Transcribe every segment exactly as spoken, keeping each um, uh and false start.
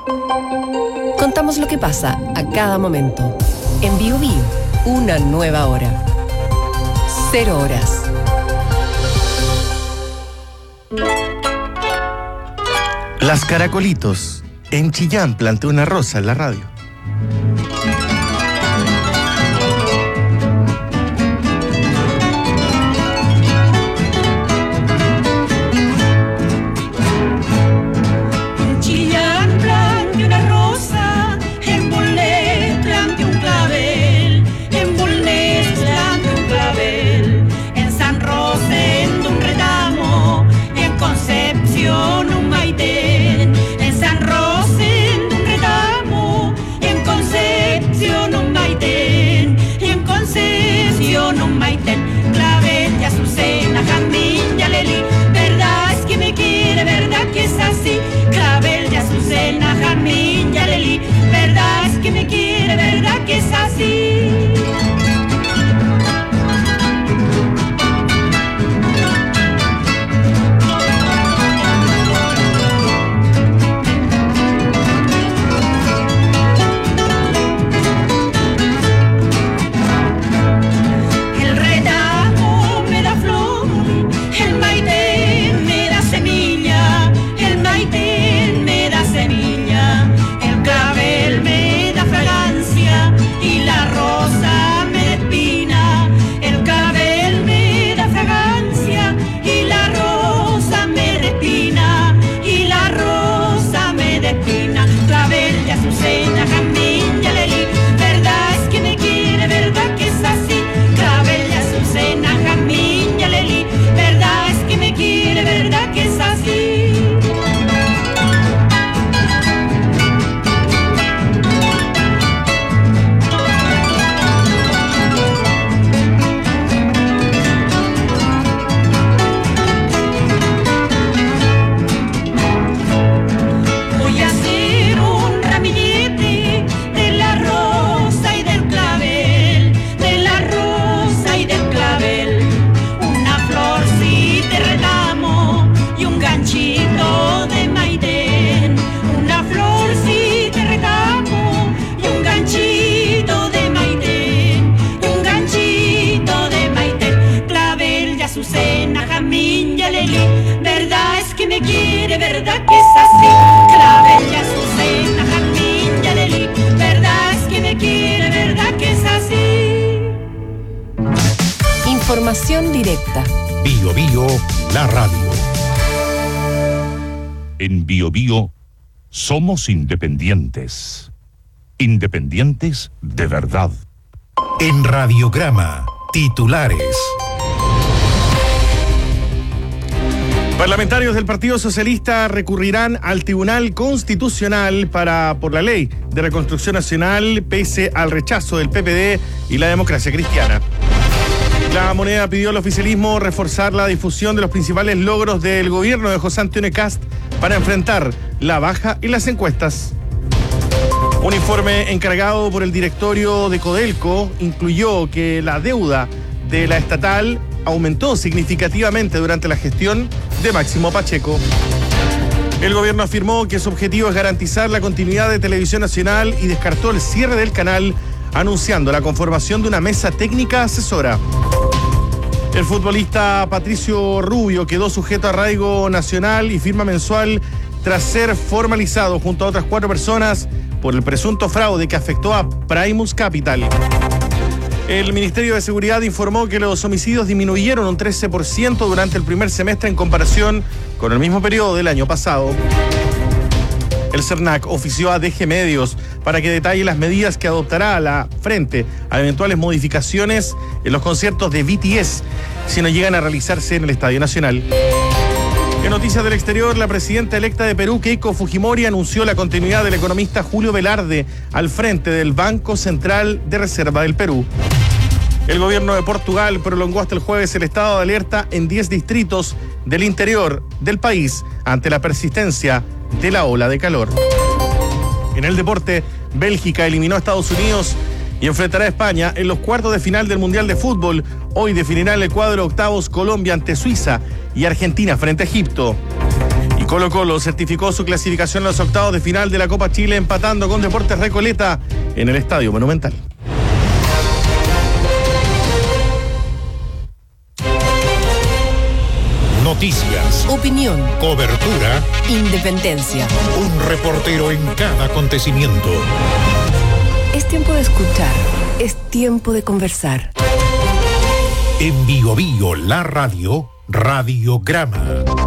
Contamos lo que pasa a cada momento. En Bio Bio, una nueva hora. Cero horas. Las Caracolitos. En Chillán planteó una rosa en la radio. Verdad es que me quiere, verdad que es así. El retamo me da flor, el maite me da semilla, el maite me da semilla. Me da fragancia y la rosa me da espina. El clavel me da fragancia y la rosa me da espina. Y la rosa me da espina. Clavel de azucena, jazmín y alelí. Verdad es que me quiere, verdad que es así. Clavel de azucena, jazmín y alelí. Verdad es que me quiere, verdad que es así. Verdad es que me quiere, verdad que es así. Clavel y azucena, jazmín y alelí. Verdad es que me quiere, verdad que es así. Información directa. Bio Bio, la radio. En Bio Bio somos independientes. Independientes de verdad. En Radiograma, titulares. Parlamentarios del Partido Socialista recurrirán al Tribunal Constitucional para por la Ley de Reconstrucción Nacional pese al rechazo del P P D y la Democracia Cristiana. La Moneda pidió al oficialismo reforzar la difusión de los principales logros del gobierno de José Antonio Kast para enfrentar la baja en las encuestas. Un informe encargado por el directorio de Codelco incluyó que la deuda de la estatal aumentó significativamente durante la gestión de Máximo Pacheco. El gobierno afirmó que su objetivo es garantizar la continuidad de Televisión Nacional y descartó el cierre del canal, anunciando la conformación de una mesa técnica asesora. El futbolista Patricio Rubio quedó sujeto a arraigo nacional y firma mensual tras ser formalizado junto a otras cuatro personas por el presunto fraude que afectó a Primus Capital. El Ministerio de Seguridad informó que los homicidios disminuyeron un trece por ciento durante el primer semestre en comparación con el mismo periodo del año pasado. El CERNAC ofició a D G Medios para que detalle las medidas que adoptará a la frente a eventuales modificaciones en los conciertos de B T S si no llegan a realizarse en el Estadio Nacional. En noticias del exterior, la presidenta electa de Perú, Keiko Fujimori, anunció la continuidad del economista Julio Velarde al frente del Banco Central de Reserva del Perú. El gobierno de Portugal prolongó hasta el jueves el estado de alerta en diez distritos del interior del país ante la persistencia de la ola de calor. En el deporte, Bélgica eliminó a Estados Unidos y enfrentará a España en los cuartos de final del Mundial de Fútbol. Hoy definirán el cuadro octavos Colombia ante Suiza y Argentina frente a Egipto. Colo Colo certificó su clasificación a los octavos de final de la Copa Chile empatando con Deportes Recoleta en el Estadio Monumental. Noticias, Opinión, cobertura, independencia. un reportero en cada acontecimiento. Es tiempo de escuchar, es tiempo de conversar. En Bio Bio, la radio, Radiograma.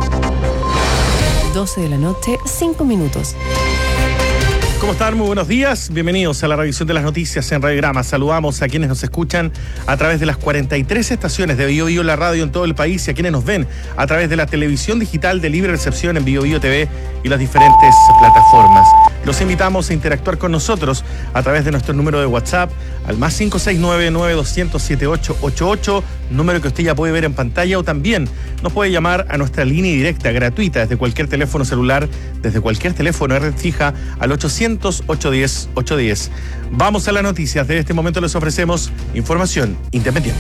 doce de la noche, cinco minutos. ¿Cómo están? Muy buenos días. Bienvenidos a la revisión de las noticias en Radiograma. Saludamos a quienes nos escuchan a través de las cuarenta y tres estaciones de Bio Bio la radio en todo el país y a quienes nos ven a través de la televisión digital de libre recepción en Bio Bio T V y las diferentes plataformas. Los invitamos a interactuar con nosotros a través de nuestro número de WhatsApp al más cinco seis nueve, nueve dos cero cero, siete ocho ocho ocho, número que usted ya puede ver en pantalla, o también nos puede llamar a nuestra línea directa gratuita desde cualquier teléfono celular, desde cualquier teléfono de red fija al ochocientos, ochocientos diez, ochocientos diez. Vamos a las noticias. De este momento les ofrecemos información independiente.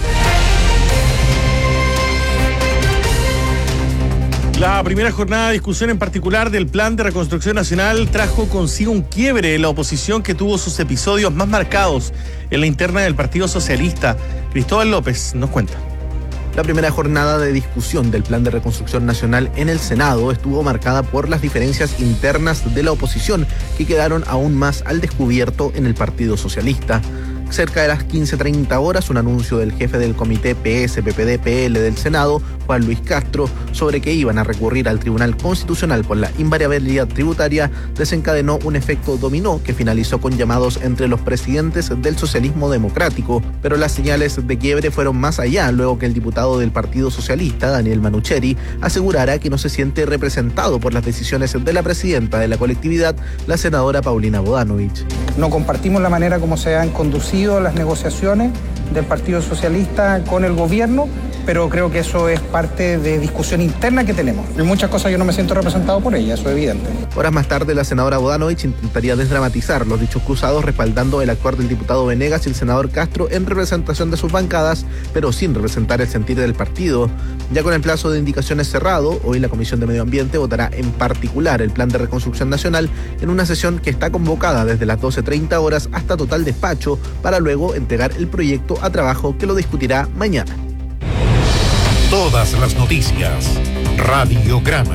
La primera jornada de discusión en particular del Plan de Reconstrucción Nacional trajo consigo un quiebre en la oposición que tuvo sus episodios más marcados en la interna del Partido Socialista. Cristóbal López nos cuenta. La primera jornada de discusión del Plan de Reconstrucción Nacional en el Senado estuvo marcada por las diferencias internas de la oposición, que quedaron aún más al descubierto en el Partido Socialista. Cerca de las quince treinta horas, un anuncio del jefe del comité P S P P D P L del Senado, Juan Luis Castro, sobre que iban a recurrir al Tribunal Constitucional por la invariabilidad tributaria, desencadenó un efecto dominó que finalizó con llamados entre los presidentes del socialismo democrático, pero las señales de quiebre fueron más allá luego que el diputado del Partido Socialista, Daniel Manucheri, asegurara que no se siente representado por las decisiones de la presidenta de la colectividad, la senadora Paulina Bodanovich. No compartimos la manera como se han conducido las negociaciones del Partido Socialista con el gobierno, pero creo que eso es parte de discusión interna que tenemos. En muchas cosas yo no me siento representado por ella, eso es evidente. Horas más tarde, la senadora Bodanovich intentaría desdramatizar los dichos cruzados, respaldando el actuar del diputado Venegas y el senador Castro en representación de sus bancadas, pero sin representar el sentir del partido. Ya con el plazo de indicaciones cerrado, hoy la Comisión de Medio Ambiente votará en particular el Plan de Reconstrucción Nacional en una sesión que está convocada desde las doce treinta horas hasta total despacho, para luego entregar el proyecto a trabajo que lo discutirá mañana. Todas las noticias, Radiograma.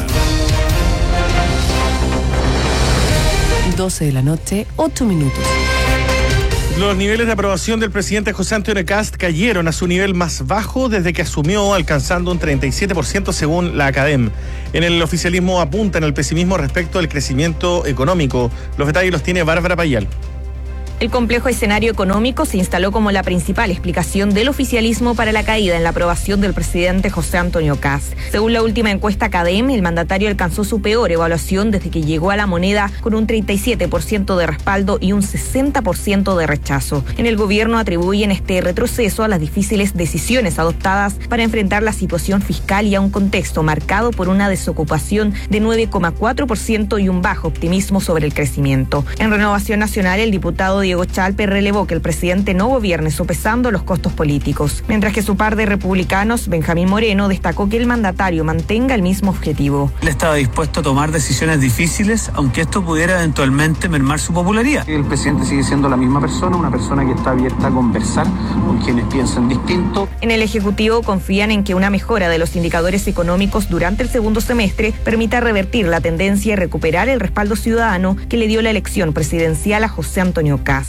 doce de la noche, ocho minutos. Los niveles de aprobación del presidente José Antonio Kast cayeron a su nivel más bajo desde que asumió, alcanzando un treinta y siete por ciento según la Academ. En el oficialismo apuntan al pesimismo respecto al crecimiento económico. Los detalles los tiene Bárbara Payal. El complejo escenario económico se instaló como la principal explicación del oficialismo para la caída en la aprobación del presidente José Antonio Kast. Según la última encuesta Academ, el mandatario alcanzó su peor evaluación desde que llegó a la moneda, con un treinta y siete por ciento de respaldo y un sesenta por ciento de rechazo. En el gobierno atribuyen este retroceso a las difíciles decisiones adoptadas para enfrentar la situación fiscal y a un contexto marcado por una desocupación de nueve coma cuatro por ciento y un bajo optimismo sobre el crecimiento. En Renovación Nacional, el diputado Diego Chalpe relevó que el presidente no gobierne sopesando los costos políticos, mientras que su par de republicanos, Benjamín Moreno, destacó que el mandatario mantenga el mismo objetivo. Él estaba dispuesto a tomar decisiones difíciles, aunque esto pudiera eventualmente mermar su popularidad. El presidente sigue siendo la misma persona, una persona que está abierta a conversar con quienes piensan distinto. En el Ejecutivo confían en que una mejora de los indicadores económicos durante el segundo semestre permita revertir la tendencia y recuperar el respaldo ciudadano que le dio la elección presidencial a José Antonio Kast.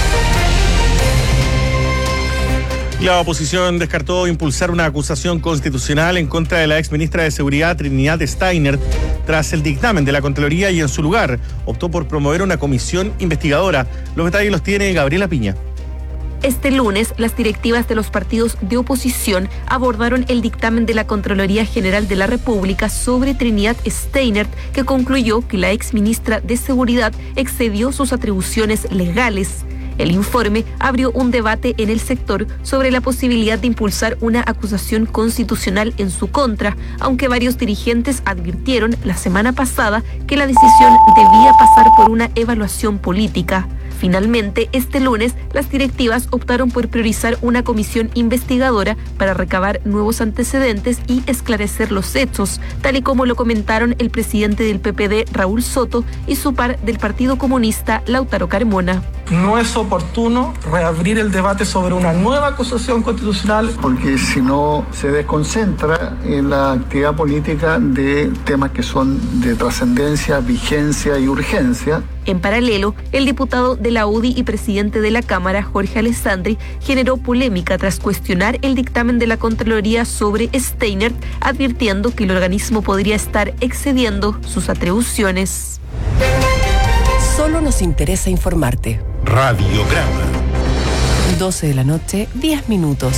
La oposición descartó impulsar una acusación constitucional en contra de la exministra de Seguridad Trinidad Steiner tras el dictamen de la Contraloría, y en su lugar optó por promover una comisión investigadora. Los detalles los tiene Gabriela Piña. Este lunes, las directivas de los partidos de oposición abordaron el dictamen de la Contraloría General de la República sobre Trinidad Steiner, que concluyó que la exministra de Seguridad excedió sus atribuciones legales. El informe abrió un debate en el sector sobre la posibilidad de impulsar una acusación constitucional en su contra, aunque varios dirigentes advirtieron la semana pasada que la decisión debía pasar por una evaluación política. Finalmente, este lunes, las directivas optaron por priorizar una comisión investigadora para recabar nuevos antecedentes y esclarecer los hechos, tal y como lo comentaron el presidente del P P D, Raúl Soto, y su par del Partido Comunista, Lautaro Carmona. No es oportuno reabrir el debate sobre una nueva acusación constitucional, porque si no se desconcentra en la actividad política de temas que son de trascendencia, vigencia y urgencia. En paralelo, el diputado de la U D I y presidente de la Cámara, Jorge Alessandri, generó polémica tras cuestionar el dictamen de la Contraloría sobre Steinert, advirtiendo que el organismo podría estar excediendo sus atribuciones. Solo nos interesa informarte. Radiograma. doce de la noche, diez minutos.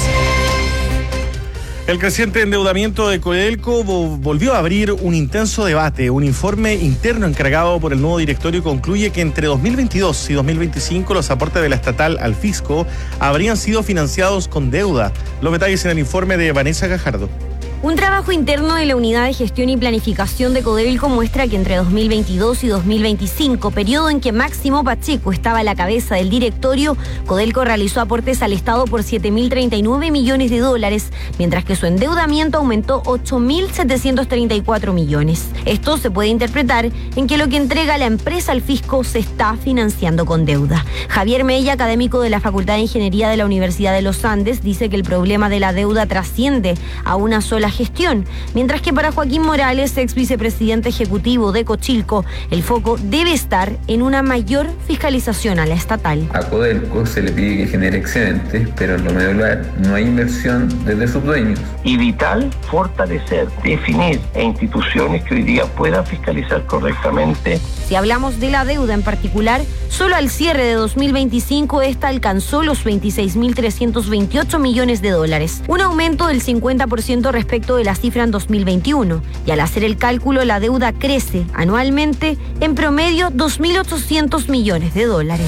El creciente endeudamiento de Codelco volvió a abrir un intenso debate. Un informe interno encargado por el nuevo directorio concluye que entre dos mil veintidós y dos mil veinticinco los aportes de la estatal al fisco habrían sido financiados con deuda. Los detalles en el informe de Vanessa Gajardo. Un trabajo interno de la Unidad de Gestión y Planificación de Codelco muestra que entre dos mil veintidós y dos mil veinticinco, periodo en que Máximo Pacheco estaba a la cabeza del directorio, Codelco realizó aportes al Estado por siete mil treinta y nueve millones de dólares, mientras que su endeudamiento aumentó ocho mil setecientos treinta y cuatro millones. Esto se puede interpretar en que lo que entrega la empresa al fisco se está financiando con deuda. Javier Mella, académico de la Facultad de Ingeniería de la Universidad de los Andes, dice que el problema de la deuda trasciende a una sola gestión, mientras que para Joaquín Morales, ex vicepresidente ejecutivo de Cochilco, el foco debe estar en una mayor fiscalización a la estatal. A Codelco se le pide que genere excedentes, pero en lo medular no hay inversión desde sus dueños. Y vital fortalecer, definir e instituciones que hoy día puedan fiscalizar correctamente. Si hablamos de la deuda en particular, solo al cierre de dos mil veinticinco esta alcanzó los veintiséis mil trescientos veintiocho millones de dólares, un aumento del cincuenta por ciento respecto de la cifra en dos mil veintiuno, y al hacer el cálculo la deuda crece anualmente en promedio dos mil ochocientos millones de dólares.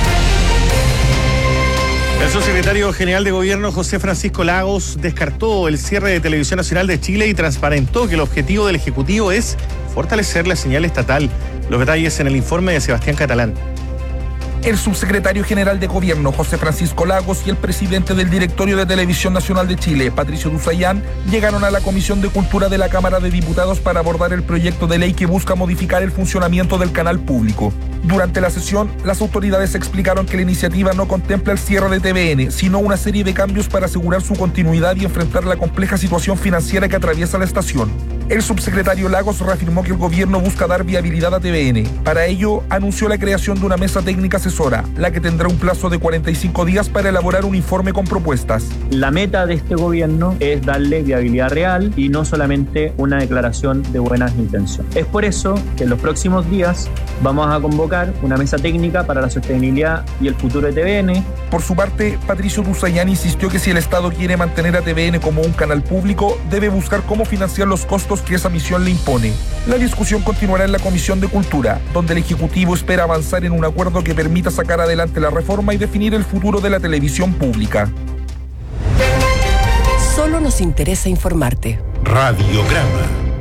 El subsecretario general de Gobierno, José Francisco Lagos, descartó el cierre de Televisión Nacional de Chile y transparentó que el objetivo del Ejecutivo es fortalecer la señal estatal. Los detalles en el informe de Sebastián Catalán. El subsecretario general de Gobierno, José Francisco Lagos, y el presidente del Directorio de Televisión Nacional de Chile, Patricio Duzayán, llegaron a la Comisión de Cultura de la Cámara de Diputados para abordar el proyecto de ley que busca modificar el funcionamiento del canal público. Durante la sesión, las autoridades explicaron que la iniciativa no contempla el cierre de T V N, sino una serie de cambios para asegurar su continuidad y enfrentar la compleja situación financiera que atraviesa la estación. El subsecretario Lagos reafirmó que el gobierno busca dar viabilidad a T V N. Para ello, anunció la creación de una mesa técnica asesora, la que tendrá un plazo de cuarenta y cinco días para elaborar un informe con propuestas. La meta de este gobierno es darle viabilidad real y no solamente una declaración de buenas intenciones. Es por eso que en los próximos días vamos a convocar una mesa técnica para la sostenibilidad y el futuro de T V N. Por su parte, Patricio Duzayán insistió que si el Estado quiere mantener a T V N como un canal público, debe buscar cómo financiar los costos que esa misión le impone. La discusión continuará en la Comisión de Cultura, donde el Ejecutivo espera avanzar en un acuerdo que permita sacar adelante la reforma y definir el futuro de la televisión pública. Solo nos interesa informarte. Radiograma.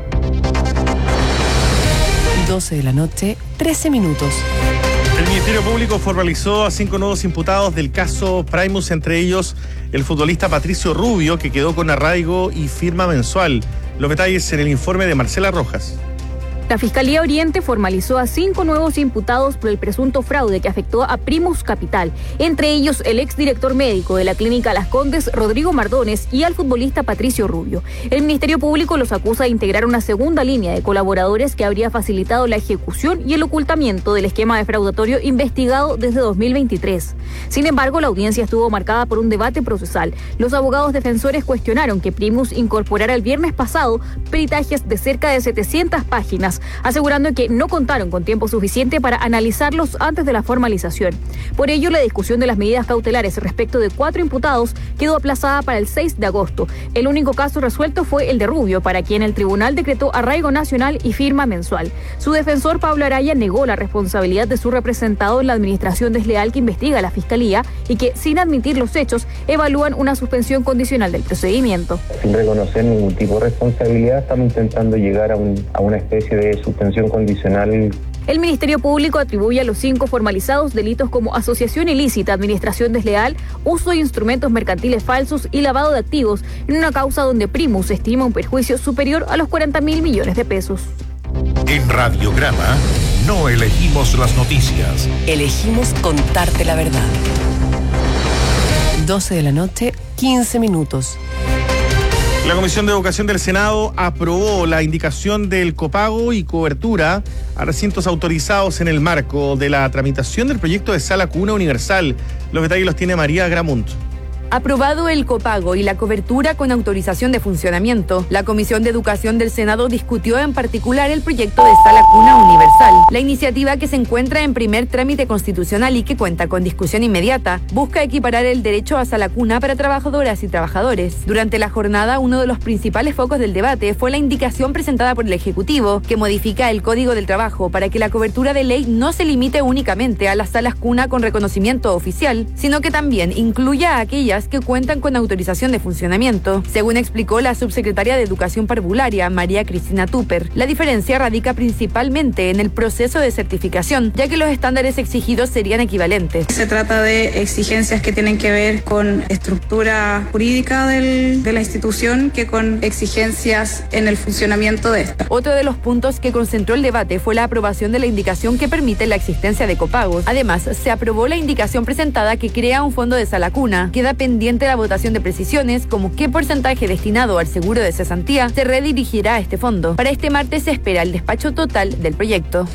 doce de la noche, trece minutos. El Ministerio Público formalizó a cinco nuevos imputados del caso Primus, entre ellos el futbolista Patricio Rubio, que quedó con arraigo y firma mensual. Los detalles en el informe de Marcela Rojas. La Fiscalía Oriente formalizó a cinco nuevos imputados por el presunto fraude que afectó a Primus Capital, entre ellos el exdirector médico de la Clínica Las Condes, Rodrigo Mardones, y al futbolista Patricio Rubio. El Ministerio Público los acusa de integrar una segunda línea de colaboradores que habría facilitado la ejecución y el ocultamiento del esquema defraudatorio investigado desde dos mil veintitrés. Sin embargo, la audiencia estuvo marcada por un debate procesal. Los abogados defensores cuestionaron que Primus incorporara el viernes pasado peritajes de cerca de setecientas páginas, asegurando que no contaron con tiempo suficiente para analizarlos antes de la formalización. Por ello, la discusión de las medidas cautelares respecto de cuatro imputados quedó aplazada para el seis de agosto. El único caso resuelto fue el de Rubio, para quien el tribunal decretó arraigo nacional y firma mensual. Su defensor, Pablo Araya, negó la responsabilidad de su representado en la administración desleal que investiga la Fiscalía y que, sin admitir los hechos, evalúan una suspensión condicional del procedimiento. Sin reconocer ningún tipo de responsabilidad, estamos intentando llegar a, un, a una especie de suspensión condicional El Ministerio Público atribuye a los cinco formalizados delitos como asociación ilícita, administración desleal, uso de instrumentos mercantiles falsos y lavado de activos en una causa donde Primus estima un perjuicio superior a los cuarenta mil millones de pesos. En Radiograma no elegimos las noticias. Elegimos contarte la verdad. doce de la noche, quince minutos. La Comisión de Educación del Senado aprobó la indicación del copago y cobertura a recintos autorizados en el marco de la tramitación del proyecto de sala cuna universal. Los detalles los tiene María Gramunt. Aprobado el copago y la cobertura con autorización de funcionamiento, la Comisión de Educación del Senado discutió en particular el proyecto de sala cuna universal. La iniciativa, que se encuentra en primer trámite constitucional y que cuenta con discusión inmediata, busca equiparar el derecho a sala cuna para trabajadoras y trabajadores. Durante la jornada, uno de los principales focos del debate fue la indicación presentada por el Ejecutivo, que modifica el Código del Trabajo para que la cobertura de ley no se limite únicamente a las salas cuna con reconocimiento oficial, sino que también incluya a aquellas que cuentan con autorización de funcionamiento. Según explicó la subsecretaria de Educación Parvularia, María Cristina Tupper, la diferencia radica principalmente en el proceso de certificación, ya que los estándares exigidos serían equivalentes. Se trata de exigencias que tienen que ver con estructura jurídica del, de la institución que con exigencias en el funcionamiento de esta. Otro de los puntos que concentró el debate fue la aprobación de la indicación que permite la existencia de copagos. Además, se aprobó la indicación presentada que crea un fondo de sala cuna. Queda pendiente la votación de precisiones, como qué porcentaje destinado al seguro de cesantía se redirigirá a este fondo. Para este martes se espera el despacho total del proyecto.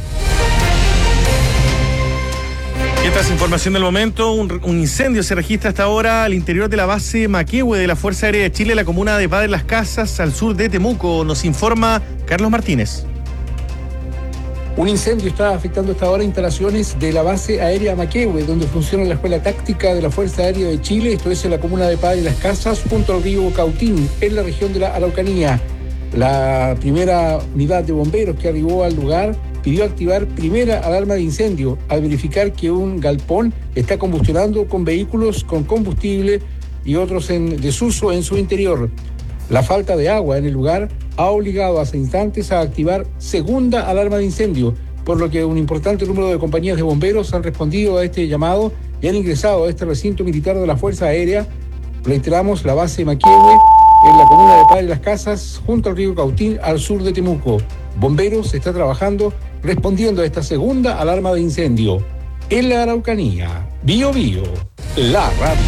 Y esta es información del momento. Un, un incendio se registra hasta ahora al interior de la base Maquehue de la Fuerza Aérea de Chile, en la comuna de Padre Las Casas, al sur de Temuco. Nos informa Carlos Martínez. Un incendio está afectando hasta ahora instalaciones de la base aérea Maquehue, donde funciona la Escuela Táctica de la Fuerza Aérea de Chile. Esto es en la comuna de Padre Las Casas, junto al río Cautín, en la región de la Araucanía. La primera unidad de bomberos que arribó al lugar pidió activar primera alarma de incendio al verificar que un galpón está combustionando con vehículos con combustible y otros en desuso en su interior. La falta de agua en el lugar ha obligado hace instantes a activar segunda alarma de incendio, por lo que un importante número de compañías de bomberos han respondido a este llamado y han ingresado a este recinto militar de la Fuerza Aérea. Reiteramos, la base Maquehue, en la comuna de Padre Las Casas, junto al río Cautín, al sur de Temuco. Bomberos está trabajando respondiendo a esta segunda alarma de incendio. En la Araucanía, Bío Bío, la radio.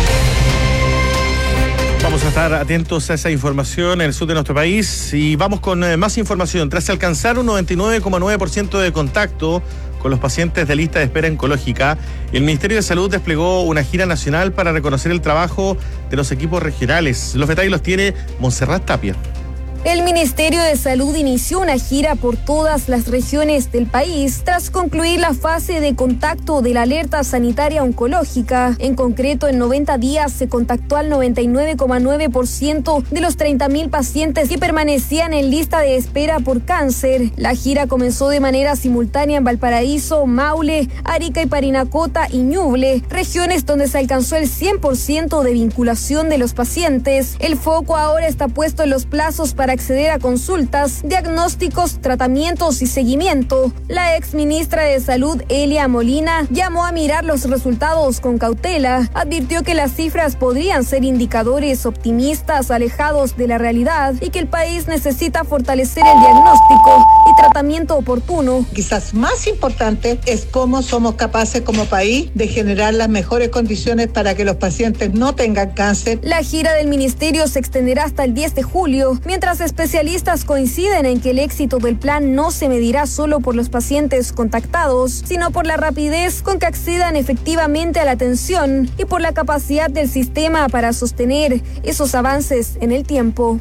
Vamos a estar atentos a esa información en el sur de nuestro país y vamos con eh, más información. Tras alcanzar un noventa y nueve coma nueve por ciento de contacto con los pacientes de lista de espera oncológica, el Ministerio de Salud desplegó una gira nacional para reconocer el trabajo de los equipos regionales. Los detalles los tiene Montserrat Tapia. El Ministerio de Salud inició una gira por todas las regiones del país tras concluir la fase de contacto de la alerta sanitaria oncológica. En concreto, en noventa días se contactó al noventa y nueve coma nueve por ciento de los treinta mil pacientes que permanecían en lista de espera por cáncer. La gira comenzó de manera simultánea en Valparaíso, Maule, Arica y Parinacota y Ñuble, regiones donde se alcanzó el cien por ciento de vinculación de los pacientes. El foco ahora está puesto en los plazos para acceder a consultas, diagnósticos, tratamientos y seguimiento. La ex ministra de Salud, Elia Molina, llamó a mirar los resultados con cautela. Advirtió que las cifras podrían ser indicadores optimistas, alejados de la realidad, y que el país necesita fortalecer el diagnóstico y tratamiento oportuno. Quizás más importante es cómo somos capaces como país de generar las mejores condiciones para que los pacientes no tengan cáncer. La gira del ministerio se extenderá hasta el diez de julio, mientras especialistas coinciden en que el éxito del plan no se medirá solo por los pacientes contactados, sino por la rapidez con que accedan efectivamente a la atención y por la capacidad del sistema para sostener esos avances en el tiempo.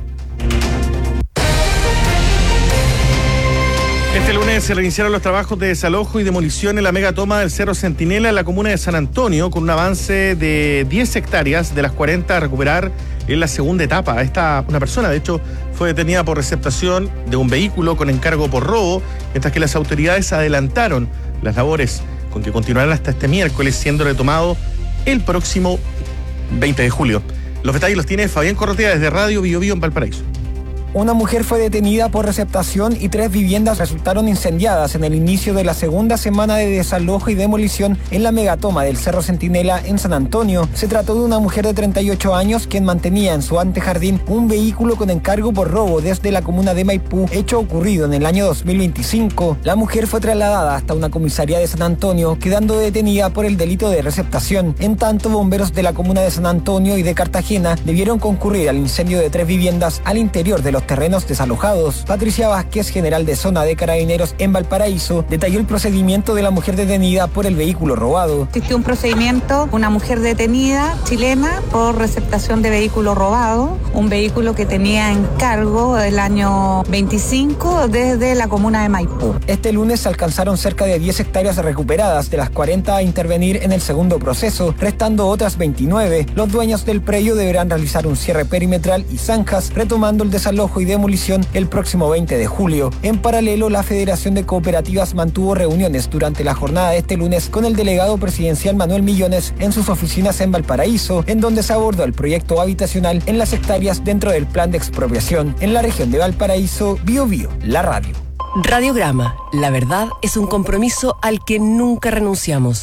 Este lunes se reiniciaron los trabajos de desalojo y demolición en la megatoma del Cerro Centinela en la comuna de San Antonio, con un avance de diez hectáreas de las cuarenta a recuperar en la segunda etapa. Esta, una persona, de hecho, fue detenida por receptación de un vehículo con encargo por robo, mientras que las autoridades adelantaron las labores, con que continuarán hasta este miércoles, siendo retomado el próximo veinte de julio. Los detalles los tiene Fabián Corrotea desde Radio Bío Bío en Valparaíso. Una mujer fue detenida por receptación y tres viviendas resultaron incendiadas en el inicio de la segunda semana de desalojo y demolición en la megatoma del Cerro Centinela en San Antonio. Se trató de una mujer de treinta y ocho años quien mantenía en su antejardín un vehículo con encargo por robo desde la comuna de Maipú, hecho ocurrido en el año dos mil veinticinco. La mujer fue trasladada hasta una comisaría de San Antonio, quedando detenida por el delito de receptación. En tanto, bomberos de la comuna de San Antonio y de Cartagena debieron concurrir al incendio de tres viviendas al interior de los terrenos desalojados. Patricia Vázquez, general de zona de Carabineros en Valparaíso, detalló el procedimiento de la mujer detenida por el vehículo robado. Existió un procedimiento, una mujer detenida chilena por receptación de vehículo robado, un vehículo que tenía en cargo el año veinticinco desde la comuna de Maipú. Este lunes se alcanzaron cerca de diez hectáreas recuperadas, de las cuarenta a intervenir en el segundo proceso, restando otras veintinueve. Los dueños del predio deberán realizar un cierre perimetral y zanjas, retomando el desalojo y demolición el próximo veinte de julio. En paralelo, la Federación de Cooperativas mantuvo reuniones durante la jornada de este lunes con el delegado presidencial Manuel Millones en sus oficinas en Valparaíso, en donde se abordó el proyecto habitacional en las hectáreas dentro del plan de expropiación. En la región de Valparaíso, Bio Bio, la radio. Radiograma, la verdad es un compromiso al que nunca renunciamos.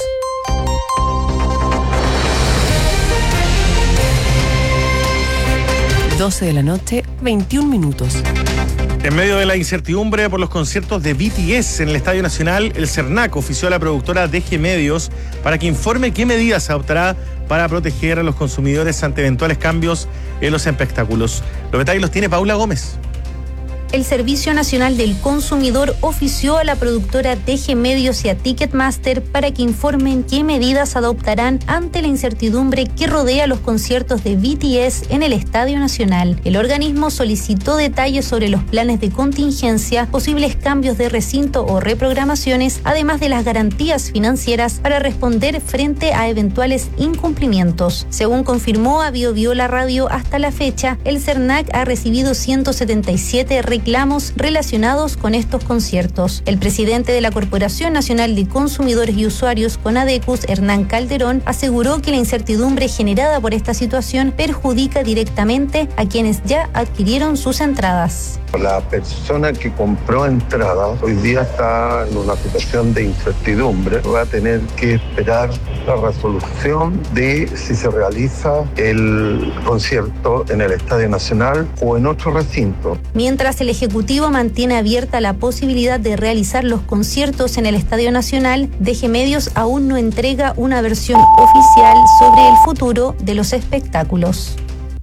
doce de la noche, veintiún minutos. En medio de la incertidumbre por los conciertos de B T S en el Estadio Nacional, el CERNAC ofició a la productora D G Medios para que informe qué medidas adoptará para proteger a los consumidores ante eventuales cambios en los espectáculos. Los detalles los tiene Paula Gómez. El Servicio Nacional del Consumidor ofició a la productora T G Medios y a Ticketmaster para que informen qué medidas adoptarán ante la incertidumbre que rodea los conciertos de B T S en el Estadio Nacional. El organismo solicitó detalles sobre los planes de contingencia, posibles cambios de recinto o reprogramaciones, además de las garantías financieras para responder frente a eventuales incumplimientos. Según confirmó a Bio Bio la radio, hasta la fecha, el CERNAC ha recibido ciento setenta y siete reclamos reclamos relacionados con estos conciertos. El presidente de la Corporación Nacional de Consumidores y Usuarios, CONADECUS, Hernán Calderón, aseguró que la incertidumbre generada por esta situación perjudica directamente a quienes ya adquirieron sus entradas. La persona que compró entradas hoy día está en una situación de incertidumbre. Va a tener que esperar la resolución de si se realiza el concierto en el Estadio Nacional o en otro recinto. Mientras el Ejecutivo mantiene abierta la posibilidad de realizar los conciertos en el Estadio Nacional, D G Medios aún no entrega una versión oficial sobre el futuro de los espectáculos.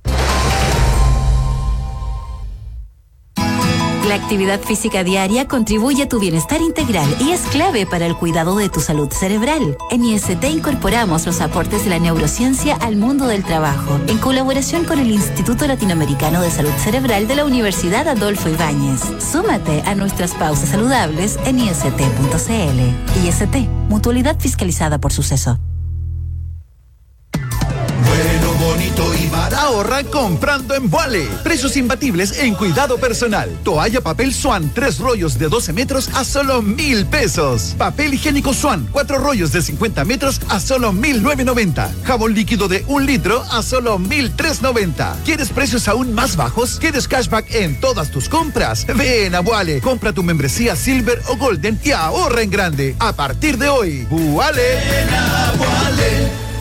La actividad física diaria contribuye a tu bienestar integral y es clave para el cuidado de tu salud cerebral. En I S T incorporamos los aportes de la neurociencia al mundo del trabajo, en colaboración con el Instituto Latinoamericano de Salud Cerebral de la Universidad Adolfo Ibáñez. Súmate a nuestras pausas saludables en I S T punto C L. I S T, mutualidad fiscalizada por Suceso. Bueno, bonito y barato. Ahorra comprando en Vuale. Precios imbatibles en cuidado personal. Toalla papel Swan, tres rollos de doce metros a solo mil pesos. Papel higiénico Swan, cuatro rollos de cincuenta metros a solo mil novecientos noventa. Jabón líquido de un litro a solo mil trescientos noventa. ¿Quieres precios aún más bajos? ¿Quieres cashback en todas tus compras? Ven a Vuale. Compra tu membresía Silver o Golden y ahorra en grande. A partir de hoy, Vuale. Ven a Vuale.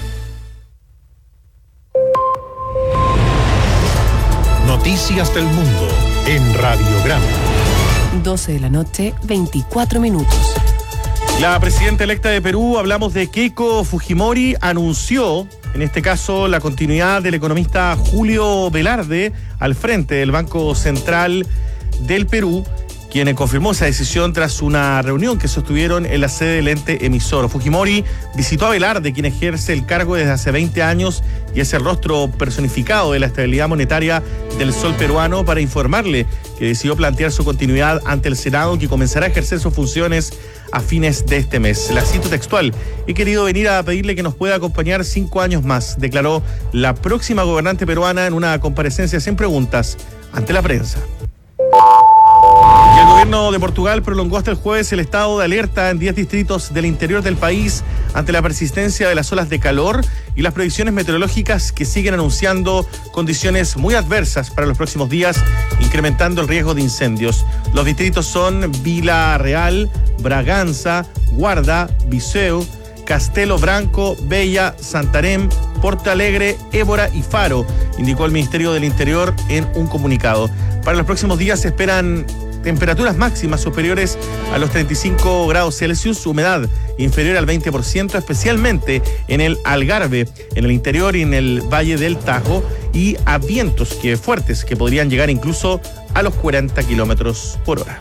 Noticias del mundo en Radiograma. doce de la noche, veinticuatro minutos. La presidenta electa de Perú, hablamos de Keiko Fujimori, anunció, en este caso, la continuidad del economista Julio Velarde al frente del Banco Central del Perú, quien confirmó esa decisión tras una reunión que sostuvieron en la sede del ente emisor. Fujimori visitó a Velarde, quien ejerce el cargo desde hace veinte años y es el rostro personificado de la estabilidad monetaria del sol peruano, para informarle que decidió plantear su continuidad ante el Senado, que comenzará a ejercer sus funciones a fines de este mes. La cito textual: he querido venir a pedirle que nos pueda acompañar cinco años más, declaró la próxima gobernante peruana en una comparecencia sin preguntas ante la prensa. Y el gobierno de Portugal prolongó hasta el jueves el estado de alerta en diez distritos del interior del país ante la persistencia de las olas de calor y las previsiones meteorológicas que siguen anunciando condiciones muy adversas para los próximos días, incrementando el riesgo de incendios. Los distritos son Vila Real, Braganza, Guarda, Viseu, Castelo Branco, Bella, Santarém, Porto Alegre, Évora y Faro, indicó el Ministerio del Interior en un comunicado. Para los próximos días se esperan temperaturas máximas superiores a los treinta y cinco grados Celsius, humedad inferior al veinte por ciento, especialmente en el Algarve, en el interior y en el Valle del Tajo, y a vientos que fuertes que podrían llegar incluso a los cuarenta kilómetros por hora.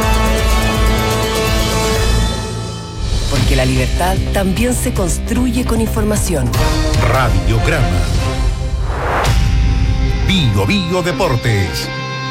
Porque la libertad también se construye con información. Radiograma. Bio Bio Deportes.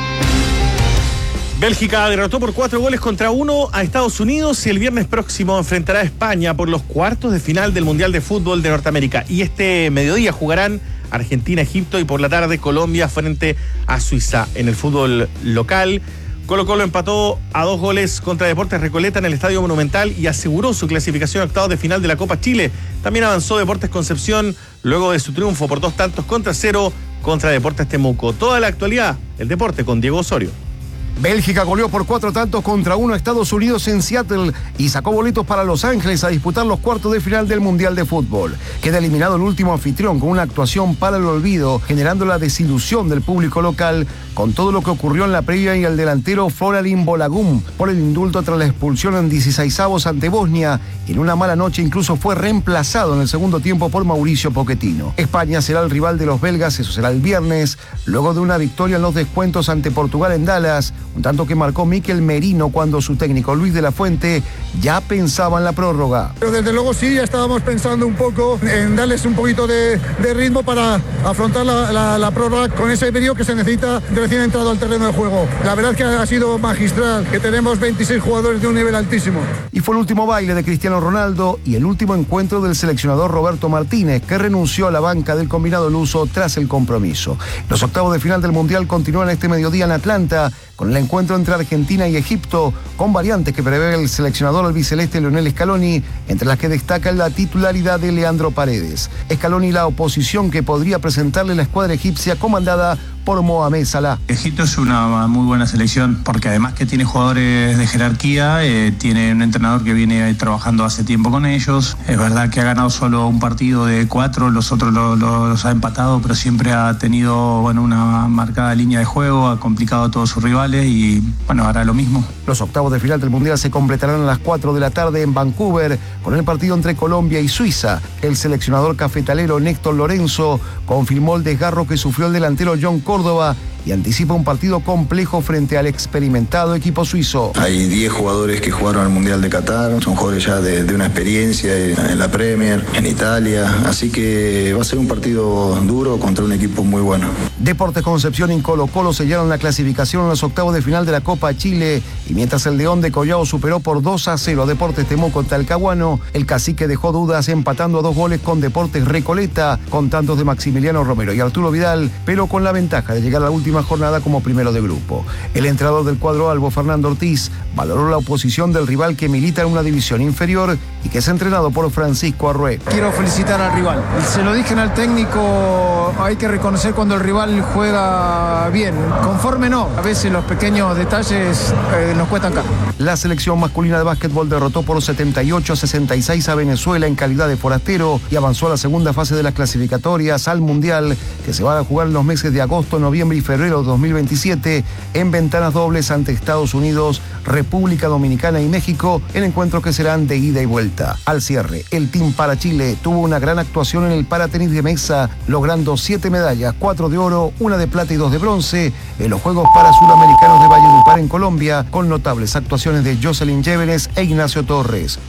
Bélgica derrotó por cuatro goles contra uno a Estados Unidos y el viernes próximo enfrentará a España por los cuartos de final del Mundial de Fútbol de Norteamérica. Y este mediodía jugarán Argentina, Egipto y por la tarde Colombia frente a Suiza. En el fútbol local, Colo Colo empató a dos goles contra Deportes Recoleta en el Estadio Monumental y aseguró su clasificación a octavos de final de la Copa Chile. También avanzó Deportes Concepción luego de su triunfo por dos tantos contra cero contra Deportes Temuco. Toda la actualidad, el deporte con Diego Osorio. Bélgica goleó por cuatro tantos contra uno a Estados Unidos en Seattle y sacó boletos para Los Ángeles a disputar los cuartos de final del Mundial de Fútbol. Queda eliminado el último anfitrión con una actuación para el olvido, generando la desilusión del público local con todo lo que ocurrió en la previa y el delantero Floralin Bolagum por el indulto tras la expulsión en dieciseisavos ante Bosnia. Y en una mala noche incluso fue reemplazado en el segundo tiempo por Mauricio Pochettino. España será el rival de los belgas, eso será el viernes, luego de una victoria en los descuentos ante Portugal en Dallas, un tanto que marcó Mikel Merino cuando su técnico Luis de la Fuente ya pensaba en la prórroga. Pero desde luego sí, ya estábamos pensando un poco en darles un poquito de, de ritmo para afrontar la, la, la prórroga con ese periodo que se necesita de recién entrado al terreno de juego. La verdad es que ha sido magistral, que tenemos veintiséis jugadores de un nivel altísimo. Y fue el último baile de Cristiano Ronaldo y el último encuentro del seleccionador Roberto Martínez, que renunció a la banca del combinado luso tras el compromiso. Los octavos de final del Mundial continúan este mediodía en Atlanta, con el encuentro entre Argentina y Egipto, con variantes que prevé el seleccionador albiceleste Lionel Scaloni, entre las que destaca la titularidad de Leandro Paredes. Scaloni y la oposición que podría presentarle la escuadra egipcia comandada por Mohamed Salah. Egipto es una muy buena selección porque además que tiene jugadores de jerarquía, eh, tiene un entrenador que viene trabajando hace tiempo con ellos. Es verdad que ha ganado solo un partido de cuatro, los otros lo, lo, los ha empatado, pero siempre ha tenido bueno, una marcada línea de juego, ha complicado a todos sus rivales y bueno, hará lo mismo. Los octavos de final del Mundial se completarán a las cuatro de la tarde en Vancouver con el partido entre Colombia y Suiza. El seleccionador cafetalero Néctor Lorenzo confirmó el desgarro que sufrió el delantero John Córdoba y anticipa un partido complejo frente al experimentado equipo suizo. Hay diez jugadores que jugaron al Mundial de Qatar, son jugadores ya de, de una experiencia en la Premier, en Italia, así que va a ser un partido duro contra un equipo muy bueno. Deportes Concepción y Colo Colo sellaron la clasificación en los octavos de final de la Copa Chile y mientras el León de Collao superó por dos a cero a Deportes Temuco Talcahuano, el Cacique dejó dudas empatando a dos goles con Deportes Recoleta, con tantos de Maximiliano Romero y Arturo Vidal, pero con la ventaja de llegar a la última jornada como primero de grupo. El entrenador del cuadro albo, Fernando Ortiz, valoró la oposición del rival que milita en una división inferior y que es entrenado por Francisco Arrué. Quiero felicitar al rival. Se lo dije al técnico, hay que reconocer cuando el rival juega bien. Conforme no, a veces los pequeños detalles eh, nos cuestan caro. La selección masculina de básquetbol derrotó por setenta y ocho a sesenta y seis a Venezuela en calidad de forastero y avanzó a la segunda fase de las clasificatorias al Mundial, que se va a jugar en los meses de agosto, noviembre y febrero de dos mil veintisiete en ventanas dobles ante Estados Unidos, República Dominicana y México, en encuentros que serán de ida y vuelta. Al cierre, el Team para Chile tuvo una gran actuación en el paratenis de mesa, logrando siete medallas, cuatro de oro, una de plata y dos de bronce, en los Juegos para Suramericanos de Valledupar en Colombia, con notables actuaciones de Jocelyn Llévenes e Ignacio Torres.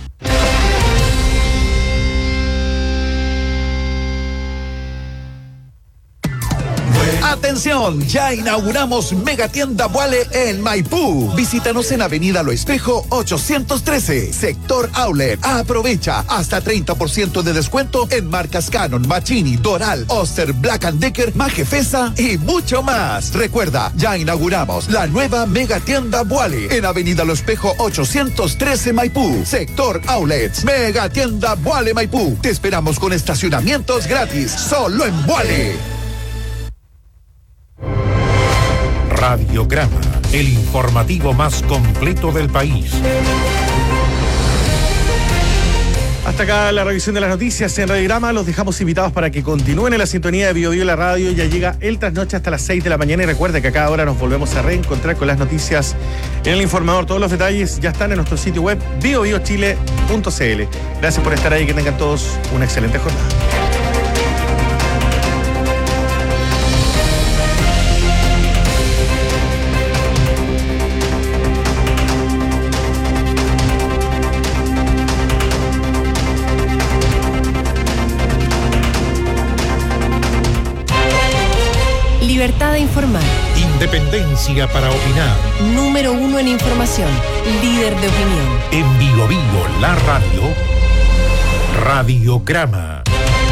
¡Atención! Ya inauguramos Megatienda Vuale en Maipú. Visítanos en Avenida Lo Espejo ochocientos trece, Sector Outlet. Aprovecha hasta treinta por ciento de descuento en marcas Canon, Machini, Doral, Oster, Black and Decker, Majefesa y mucho más. Recuerda, ya inauguramos la nueva Megatienda Vuale en Avenida Lo Espejo ochocientos trece, Maipú, Sector Outlets. Megatienda Vuale Maipú. Te esperamos con estacionamientos gratis, solo en Vuale. Radiograma, el informativo más completo del país. Hasta acá la revisión de las noticias en Radiograma. Los dejamos invitados para que continúen en la sintonía de Bio Bio la radio. Ya llega el trasnoche hasta las seis de la mañana y recuerde que a cada hora nos volvemos a reencontrar con las noticias en el informador. Todos los detalles ya están en nuestro sitio web bio bio chile punto c l. Gracias por estar ahí, que tengan todos una excelente jornada. Libertad de informar. Independencia para opinar. Número uno en información. Líder de opinión. En Bio Bio la radio. Radiograma.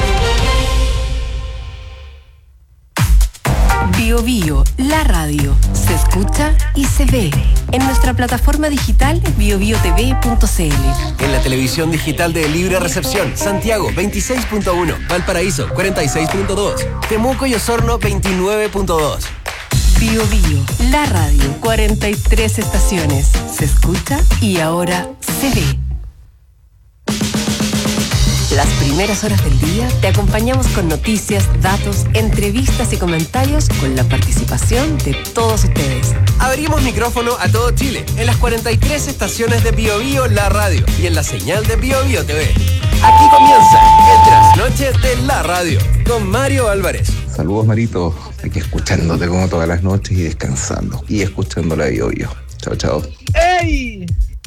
Bio Bio la radio. Se escucha y se ve. En nuestra plataforma digital bio bio t v punto c l. En la televisión digital de Libre Recepción, Santiago veintiséis punto uno, Valparaíso cuarenta y seis punto dos, Temuco y Osorno veintinueve punto dos. Bio Bio la radio. cuarenta y tres estaciones. Se escucha y ahora se ve. Las primeras horas del día te acompañamos con noticias, datos, entrevistas y comentarios con la participación de todos ustedes. Abrimos micrófono a todo Chile en las cuarenta y tres estaciones de Bio Bio la radio y en la señal de Bio Bio T V. Aquí comienza el trasnoche de la radio con Mario Álvarez. Saludos, Marito. Aquí escuchándote como todas las noches y descansando y escuchando la Bio Bio. Chao, chao. ¡Ey!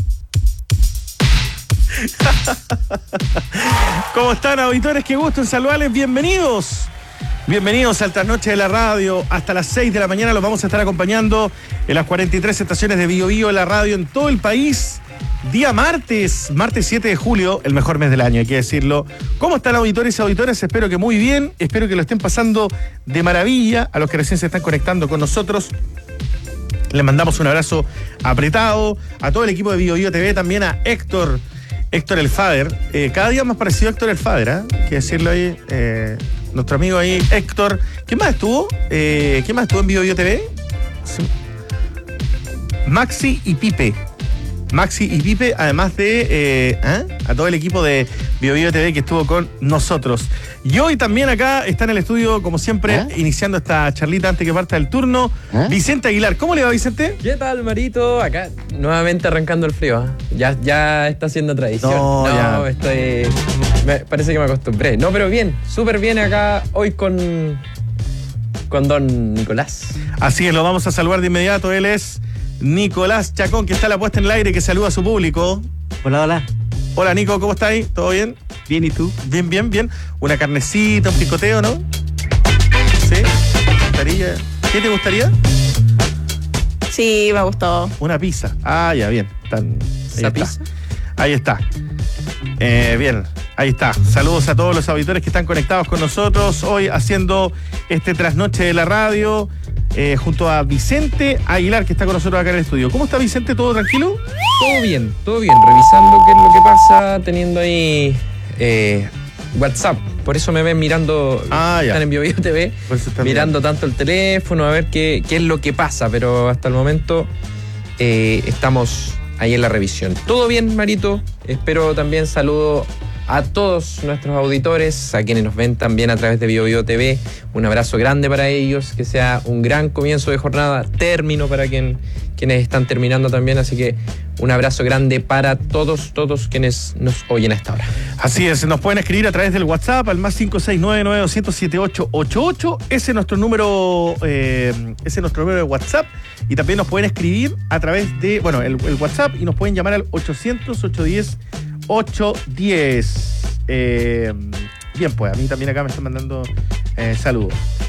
¿Cómo están, auditores? Qué gusto en saludarles. Bienvenidos. Bienvenidos al trasnoche de la radio. Hasta las seis de la mañana los vamos a estar acompañando en las cuarenta y tres estaciones de Bio Bio la radio en todo el país. Día martes, martes siete de julio, el mejor mes del año, hay que decirlo. ¿Cómo están, auditores y auditoras? Espero que muy bien. Espero que lo estén pasando de maravilla. A los que recién se están conectando con nosotros, les mandamos un abrazo apretado. A todo el equipo de Bio Bio T V, también a Héctor Héctor el Fader, eh, cada día más parecido a Héctor el Fader, ¿eh? Hay que decirlo ahí, eh, nuestro amigo ahí, Héctor. ¿Quién más estuvo? Eh, ¿Quién más estuvo en Bio Bio T V? Sí. Maxi y Pipe. Maxi y Pipe, además de eh, ¿eh? a todo el equipo de Bio Bio T V que estuvo con nosotros. Y hoy también acá está en el estudio, como siempre, ¿Eh? iniciando esta charlita antes que parta el turno, ¿Eh? Vicente Aguilar. ¿Cómo le va, Vicente? ¿Qué tal, Marito? Acá nuevamente arrancando el frío. ¿eh? Ya, ya está siendo tradición. No, no ya. estoy... Me, parece que me acostumbré. No, pero bien, súper bien acá hoy con, con don Nicolás. Así es, lo vamos a saludar de inmediato. Él es Nicolás Chacón, que está a la puesta en el aire, que saluda a su público. Hola, hola. Hola, Nico, ¿cómo estás ahí? ¿Todo bien? Bien, ¿y tú? Bien, bien, bien. Una carnecita, un picoteo, ¿no? ¿Sí? ¿Gustaría? ¿Qué te gustaría? Sí, me gustó. Una pizza. Ah, ya, bien. Tan, ahí está. Pizza? Ahí está. Eh, bien, ahí está. Saludos a todos los auditores que están conectados con nosotros hoy haciendo este trasnoche de la radio. Eh, junto a Vicente Aguilar, que está con nosotros acá en el estudio. ¿Cómo está, Vicente? ¿Todo tranquilo? Todo bien, todo bien. Revisando qué es lo que pasa, teniendo ahí eh, WhatsApp. Por eso me ven mirando, ah, están en Bio Bio T V, mirando bien. Tanto el teléfono, a ver qué, qué es lo que pasa. Pero hasta el momento eh, estamos ahí en la revisión. Todo bien, Marito. Espero también saludo a todos nuestros auditores, a quienes nos ven también a través de Bio Bio T V. Un abrazo grande para ellos, que sea un gran comienzo de jornada, término para quien, quienes están terminando también. Así que un abrazo grande para todos, todos quienes nos oyen a esta hora. Así es, nos pueden escribir a través del WhatsApp al más cinco seis nueve nueve dos cero cero siete ocho ocho ocho. Ese es nuestro número, eh, ese es nuestro número de WhatsApp. Y también nos pueden escribir a través de, bueno, el, el WhatsApp, y nos pueden llamar al ochocientos, ochocientos diez, ochocientos diez. Eh, bien, pues a mí también acá me están mandando eh, saludos.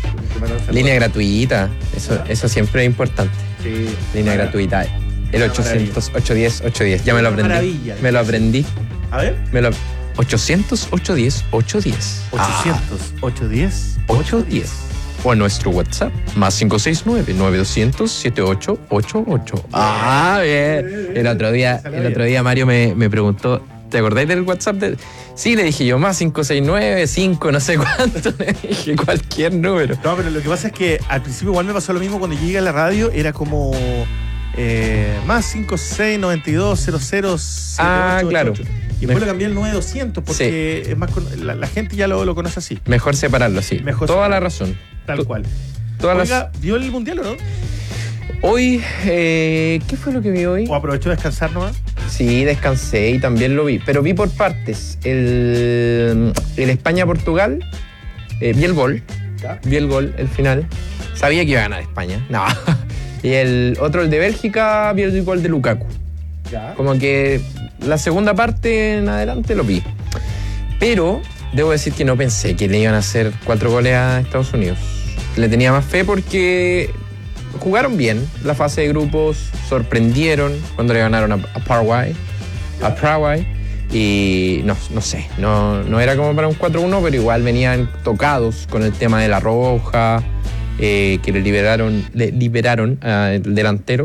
Línea gratuita, eso, eso siempre es importante. Sí. Línea Para. gratuita. El ochocientos, ochocientos diez, ochocientos diez. Ya me lo aprendí. Maravilla. Me lo aprendí. A ver. Me lo ochocientos, ochocientos diez, ochocientos diez. ochocientos, ochocientos diez, ochocientos diez. O nuestro WhatsApp, más cinco seis nueve, nueve dos cero cero, siete ocho ocho ocho. Ah, bien. El otro día, el otro día Mario me, me preguntó, ¿te acordáis del WhatsApp? De... Sí, le dije yo, más cinco seis nueve, cinco, no sé cuánto. Le dije cualquier número. No, pero lo que pasa es que al principio igual me pasó lo mismo cuando llegué a la radio, era como eh, más cinco seis nueve dos cero cero siete Ah, ocho, claro. ocho, ocho. Y después lo cambié al nueve doscientos porque es más con, la, la gente ya lo, lo conoce así. Mejor separarlo, sí. Mejor Toda separarlo. la razón. Tal Tu- cual. Todas Oiga, las... ¿vio el mundial o no? Hoy, eh, ¿qué fue lo que vi hoy? ¿O aprovechó de descansar nomás? Sí, descansé y también lo vi, pero vi por partes. El, el España-Portugal, eh, vi el gol, ¿Ya? vi el gol, el final. Sabía que iba a ganar España, no. Y el otro, el de Bélgica, vi el gol de Lukaku. Ya. Como que la segunda parte en adelante lo vi. Pero debo decir que no pensé que le iban a hacer cuatro goles a Estados Unidos. Le tenía más fe porque jugaron bien la fase de grupos, sorprendieron cuando le ganaron a, a Paraguay, a Paraguay, y no, no sé, no, no era como para un cuatro uno, pero igual venían tocados con el tema de la roja, eh, que le liberaron, le liberaron al delantero.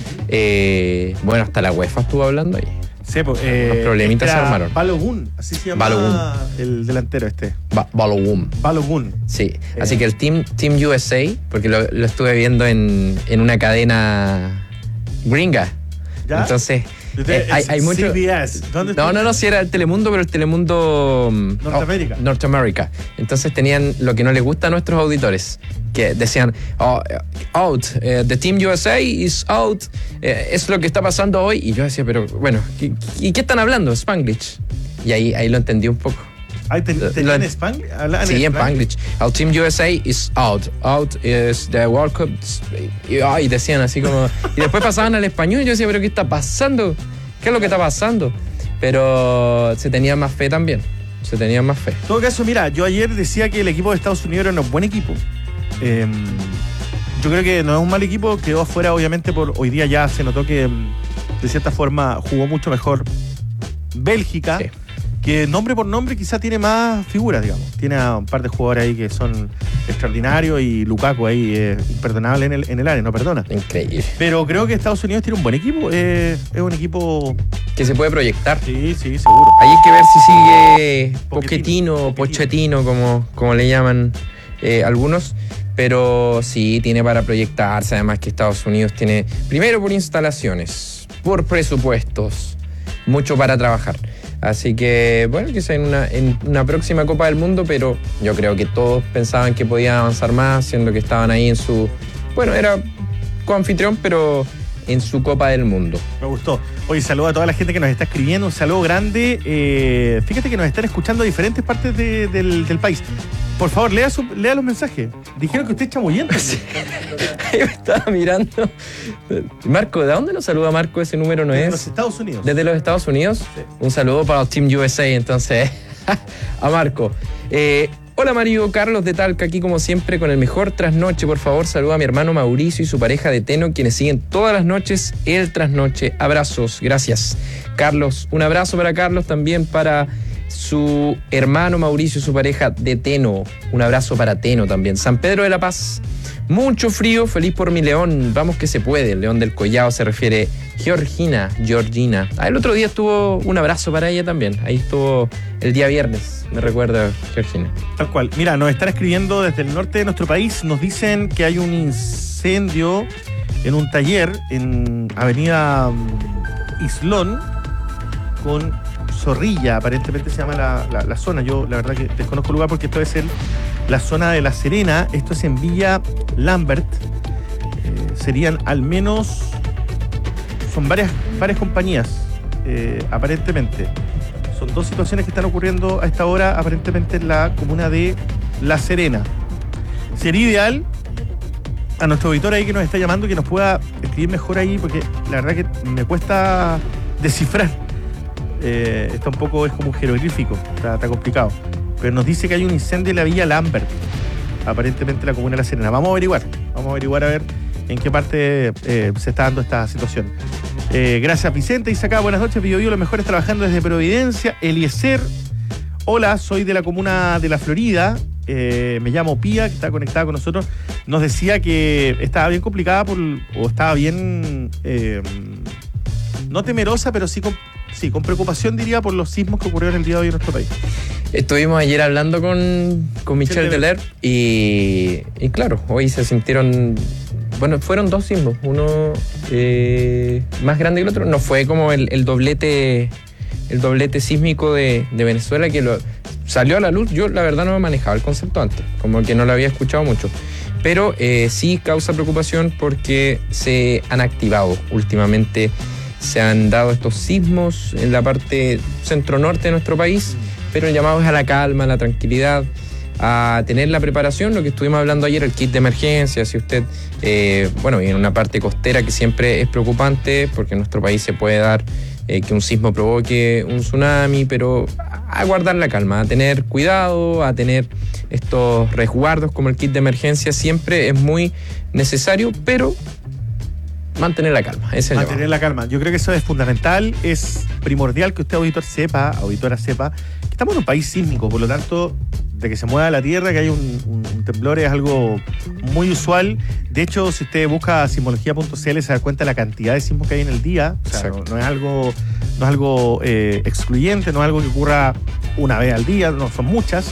Eh, bueno, hasta la UEFA estuvo hablando ahí. Sí, pues, eh, Los problemitas se armaron. Balogun, así se llama Balogun. el delantero este. Ba- Balogun. Balogun. Sí, Eh. así que el Team, team U S A, porque lo, lo estuve viendo en, en una cadena gringa. ¿Ya? Entonces, Usted- eh, hay, es hay mucho... C B S. ¿Dónde No, está? no, no, si era el Telemundo, pero el Telemundo... mm, Norteamérica. oh, Norteamérica. Entonces tenían lo que no les gusta a nuestros auditores, que decían, oh, out, eh, the Team U S A is out, eh, es lo que está pasando hoy. Y yo decía, pero bueno, ¿qué- ¿y qué están hablando? Spanglish. Y ahí, ahí lo entendí un poco. Ahí ten- Lo- ¿Tenían lo- Spanglish? ¿Hablaban Sí, en Spanglish? Spanglish. El Team U S A is out. Out is the World Cup. Y, ay, decían así como... Y después pasaban al español y yo decía, pero ¿qué está pasando? ¿Qué es lo que está pasando? Pero se tenía más fe también. Se tenía más fe. En todo caso, mira, yo ayer decía que el equipo de Estados Unidos era un buen equipo. Eh, yo creo que no es un mal equipo, quedó afuera obviamente por hoy día ya se notó que mm, de cierta forma jugó mucho mejor Bélgica, Sí. que nombre por nombre quizá tiene más figuras, digamos. Tiene a un par de jugadores ahí que son extraordinarios y Lukaku ahí es imperdonable en el, en el área, no perdona. Increíble. Pero creo que Estados Unidos tiene un buen equipo, eh, es un equipo... Que se puede proyectar. Sí, sí, seguro. Ahí hay que ver si sigue Pochettino, Pochettino o Pochettino, como, como le llaman eh, algunos. Pero sí, tiene para proyectarse. Además que Estados Unidos tiene, primero por instalaciones, por presupuestos, mucho para trabajar. Así que, bueno, quizá en una, en una próxima Copa del Mundo, pero yo creo que todos pensaban que podían avanzar más, siendo que estaban ahí en su... Bueno, era coanfitrión, pero en su Copa del Mundo. Me gustó. Oye, saludo a toda la gente que nos está escribiendo, un saludo grande. Eh, fíjate que nos están escuchando de diferentes partes de- del, del país. Por favor, lea, su- lea los mensajes. Dijeron que usted es chamullento. Ahí me estaba mirando. Marco, ¿de dónde nos saluda Marco? Ese número no Desde es. los Estados Unidos. Desde los Estados Unidos. Sí. Un saludo para el Team U S A, entonces, a Marco. Eh, hola Mario, Carlos de Talca, aquí como siempre con el mejor trasnoche. Por favor, saluda a mi hermano Mauricio y su pareja de Teno, quienes siguen todas las noches el trasnoche. Abrazos, gracias. Carlos, un abrazo para Carlos, también para su hermano Mauricio y su pareja de Teno. Un abrazo para Teno también. San Pedro de la Paz. Mucho frío, feliz por mi león. Vamos que se puede. El león del Collao se refiere Georgina, Georgina. Ah, el otro día estuvo un abrazo para ella también. Ahí estuvo el día viernes, me recuerda Georgina. Tal cual. Mira, nos están escribiendo desde el norte de nuestro país. Nos dicen que hay un incendio en un taller en Avenida mm, Islón con Zorrilla, aparentemente se llama la, la- la zona. Yo la verdad que desconozco el lugar porque esto es en la zona de La Serena. Esto es en Villa Lambert. Eh, serían al menos... Son varias, varias compañías, eh, aparentemente. Son dos situaciones que están ocurriendo a esta hora, aparentemente en la comuna de La Serena. Sería ideal a nuestro auditor ahí que nos está llamando que nos pueda escribir mejor ahí, porque la verdad que me cuesta descifrar. Eh, está un poco, es como un jeroglífico, está, está complicado. Pero nos dice que hay un incendio en la Villa Lambert. aparentemente la comuna de La Serena. Vamos a averiguar, vamos a averiguar a ver en qué parte eh, se está dando esta situación. Eh, gracias Vicente, dice acá, buenas noches, Bio Bio, los mejores trabajando desde Providencia. Eliezer, hola, soy de la comuna de La Florida, eh, me llamo Pía, que está conectada con nosotros, nos decía que estaba bien complicada por, o estaba bien, eh, no temerosa, pero sí con, sí con preocupación, diría, por los sismos que ocurrieron el día de hoy en nuestro país. Estuvimos ayer hablando con, con Michel Deler y, y claro, hoy se sintieron, bueno, fueron dos sismos, uno eh, más grande que el otro, no fue como el, el doblete el doblete sísmico de, de Venezuela que lo, salió a la luz. Yo la verdad no me manejaba el concepto antes, como que no lo había escuchado mucho, pero eh, sí causa preocupación porque se han activado últimamente, se han dado estos sismos en la parte centro-norte de nuestro país, pero el llamado es a la calma, a la tranquilidad, a tener la preparación, lo que estuvimos hablando ayer, el kit de emergencia, si usted, eh, bueno, y en una parte costera que siempre es preocupante, porque en nuestro país se puede dar eh, que un sismo provoque un tsunami, pero a guardar la calma, a tener cuidado, a tener estos resguardos como el kit de emergencia, siempre es muy necesario, pero mantener la calma. Ese es mantener la calma. Yo creo que eso es fundamental, es primordial que usted, auditor, sepa, auditora sepa, que estamos en un país sísmico, por lo tanto, de que se mueva la tierra, que haya un, un, un temblor es algo muy usual. De hecho, si usted busca sismología punto c l se da cuenta de la cantidad de sismos que hay en el día. O sea, no, no es algo, no es algo eh, excluyente, no es algo que ocurra una vez al día, no, son muchas.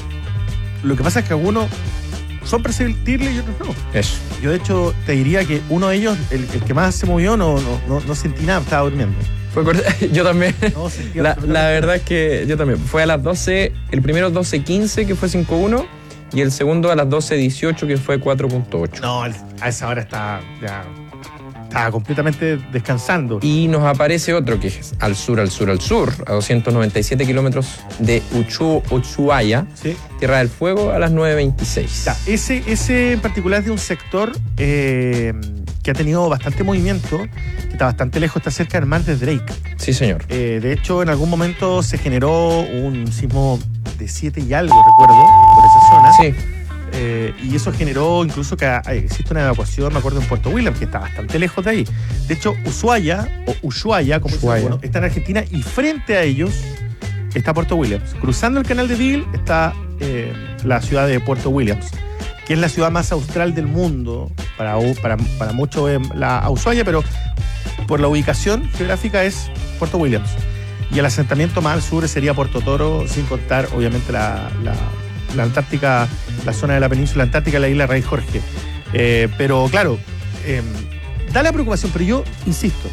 Lo que pasa es que algunos son perceptibles y otros no. Eso. Yo, de hecho, te diría que uno de ellos, el, el que más se movió, no, no, no, no sentí nada, estaba durmiendo. Fue yo también. No, la, la verdad es que yo también. Fue a las doce, el primero doce quince, que fue cinco uno, y el segundo a las doce dieciocho, que fue cuatro punto ocho. No, a esa hora está ya, estaba completamente descansando. Y nos aparece otro que es al sur, al sur, al sur, a doscientos noventa y siete kilómetros de Uchu, Ushuaia, ¿sí? Tierra del Fuego, a las nueve veintiséis. Ya, ese, ese en particular es de un sector eh, que ha tenido bastante movimiento, que está bastante lejos, está cerca del mar de Drake. Sí, señor. Eh, de hecho, en algún momento se generó un sismo de siete y algo, recuerdo, por esa zona. Sí. Eh, y eso generó incluso que hay, existe una evacuación, me acuerdo, en Puerto Williams, que está bastante lejos de ahí. De hecho, Ushuaia, o Ushuaia, como se llama, bueno, está en Argentina, y frente a ellos está Puerto Williams. Cruzando el canal de Beagle está eh, la ciudad de Puerto Williams, que es la ciudad más austral del mundo, para, para, para muchos eh, la Ushuaia, pero por la ubicación geográfica es Puerto Williams. Y el asentamiento más al sur sería Puerto Toro, sin contar, obviamente, la... la la Antártica, la zona de la península antártica, la isla Rey Jorge. Eh, pero claro, eh, da la preocupación, pero yo insisto,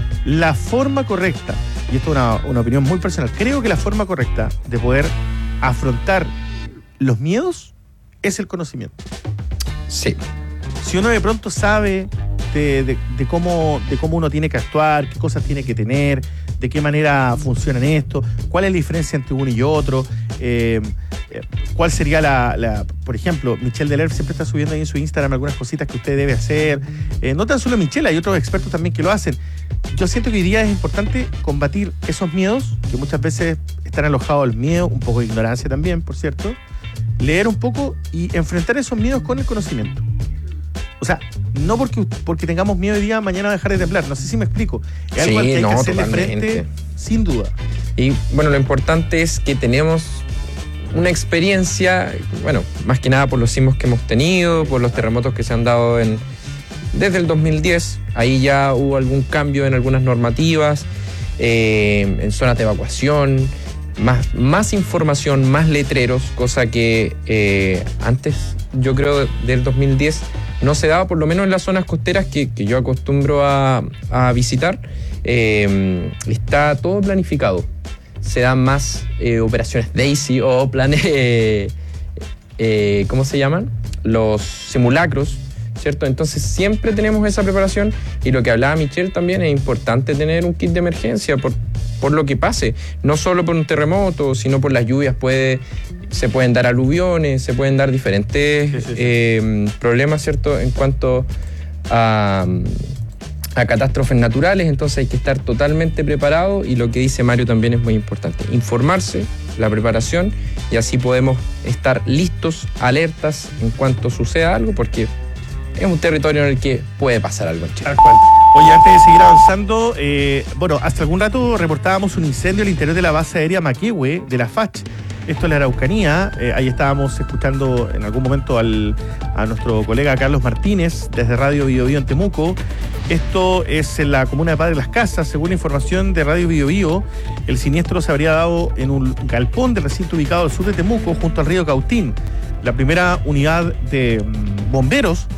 la forma correcta, y esto es una, una opinión muy personal, creo que la forma correcta de poder afrontar los miedos es el conocimiento. Sí. Si uno de pronto sabe de, de, de, cómo, de cómo uno tiene que actuar, qué cosas tiene que tener, de qué manera funcionan esto, cuál es la diferencia entre uno y otro, eh, cuál sería la, la... Por ejemplo, Michel Deler siempre está subiendo ahí en su Instagram algunas cositas que usted debe hacer. Eh, no tan solo Michel, hay otros expertos también que lo hacen. Yo siento que hoy día es importante combatir esos miedos, que muchas veces están alojados el miedo, un poco de ignorancia también, por cierto, leer un poco y enfrentar esos miedos con el conocimiento. O sea, no porque, porque tengamos miedo hoy día, mañana va a dejar de temblar. No sé si me explico. Es algo sí, al que hay no, que hacerle totalmente. frente, sin duda. Y bueno, lo importante es que tenemos una experiencia, bueno, más que nada por los sismos que hemos tenido, por los terremotos que se han dado en desde el dos mil diez. Ahí ya hubo algún cambio en algunas normativas, eh, en zonas de evacuación, más, más información, más letreros, cosa que eh, antes, yo creo, del dos mil diez no se daba, por lo menos en las zonas costeras que, que yo acostumbro a, a visitar. Eh, está todo planificado. Se dan más eh, operaciones DAISY o planes, eh, eh, ¿cómo se llaman? Los simulacros, ¿cierto? Entonces siempre tenemos esa preparación, y lo que hablaba Michelle también, es importante tener un kit de emergencia por, por lo que pase, no solo por un terremoto, sino por las lluvias. Puede, se pueden dar aluviones, se pueden dar diferentes sí, sí, sí. Eh, problemas, ¿cierto? En cuanto a, a catástrofes naturales, entonces hay que estar totalmente preparado, y lo que dice Mario también es muy importante, informarse, la preparación, y así podemos estar listos, alertas en cuanto suceda algo, porque es un territorio en el que puede pasar algo en Chile. Tal cual. Oye, antes de seguir avanzando, eh, bueno, hasta algún rato reportábamos un incendio al interior de la base aérea Maquehue de la F A C H. Esto es la Araucanía. Eh, ahí estábamos escuchando en algún momento al, a nuestro colega Carlos Martínez desde Radio Bio Bio en Temuco. Esto es en la comuna de Padre Las Casas. Según la información de Radio Bio Bio, el siniestro se habría dado en un galpón del recinto ubicado al sur de Temuco, junto al río Cautín. La primera unidad de mm, bomberos,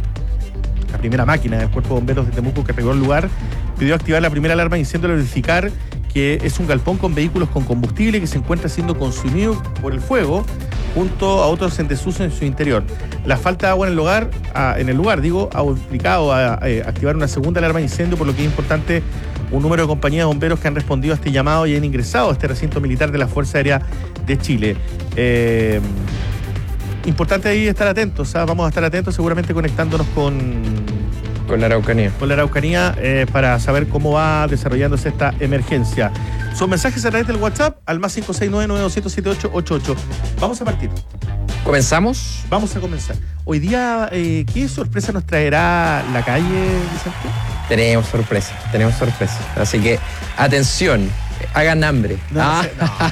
la primera máquina del Cuerpo de Bomberos de Temuco que arribó al lugar, pidió activar la primera alarma de incendio al verificar que es un galpón con vehículos con combustible que se encuentra siendo consumido por el fuego junto a otros en desuso en su interior. La falta de agua en el lugar, a, en el lugar digo, ha obligado a, a, a activar una segunda alarma de incendio, por lo que es importante un número de compañías de bomberos que han respondido a este llamado y han ingresado a este recinto militar de la Fuerza Aérea de Chile. Eh, importante ahí estar atentos, ¿sabes? Vamos a estar atentos, seguramente conectándonos con... Con la Araucanía. Con la Araucanía eh, para saber cómo va desarrollándose esta emergencia. Son mensajes a través del WhatsApp al más cinco seis nueve nueve dos cero siete ocho ocho ocho. Vamos a partir. ¿Comenzamos? Vamos a comenzar. Hoy día, eh, ¿qué sorpresa nos traerá la calle, Vicente? Tenemos sorpresa, tenemos sorpresa. Así que, atención, hagan hambre. No, ah.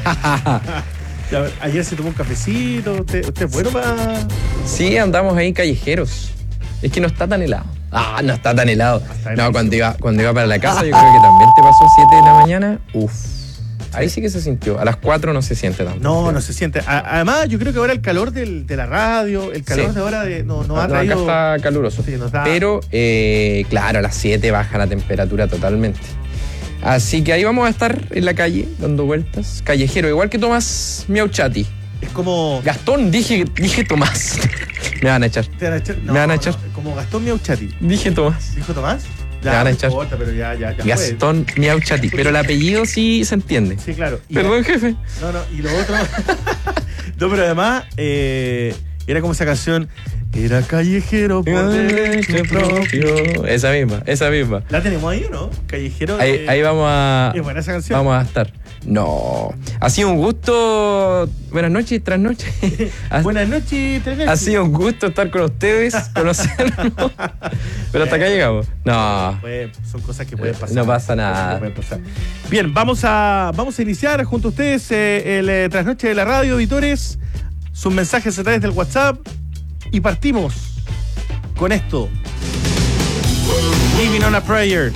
no, ya, ayer se tomó un cafecito. ¿Usted, usted es bueno para...? Sí, andamos ahí callejeros. Es que no está tan helado. Ah, no está tan helado. No, cuando iba, cuando iba para la casa, yo creo que también te pasó siete de la mañana. Uf. Ahí sí que se sintió. A las cuatro no se siente tanto. No, no se siente. A, además, yo creo que ahora el calor del, de la radio, el calor sí. de ahora de, no, no, no ha traído... Acá está caluroso. Sí, nos da... Pero, eh, claro, a las siete baja la temperatura totalmente. Así que ahí vamos a estar en la calle, dando vueltas. Callejero, igual que Tomás Miauchati. Es como... Gastón, dije, dije Tomás. Me van a echar. ¿Te van a echar? No, Me van a echar. No, como Gastón Miauchati. Dije Tomás. ¿Dijo Tomás? Ya, Me van a echar. Importa, pero ya, ya, ya Gastón Miauchati. Pero el apellido sí se entiende. Sí, claro. Y Perdón, a... jefe. No, no, y lo otro... no, pero además, eh, era como esa canción... Era callejero por derecho propio. Esa misma, esa misma. ¿La tenemos ahí o no? Callejero. Ahí, de... ahí vamos a... Es buena esa canción. Vamos a estar. No. Ha sido un gusto. Buenas noches, tras noches. Buenas noches, tras noches. Ha sido un gusto estar con ustedes, conocernos. Pero hasta acá llegamos. No. Pues, son cosas que pueden pasar. No pasa nada. Pasar. Bien, vamos a, vamos a iniciar junto a ustedes eh, el eh, trasnoche de la radio, auditores. Sus mensajes a través del WhatsApp. Y partimos con esto. Living on a Prayer.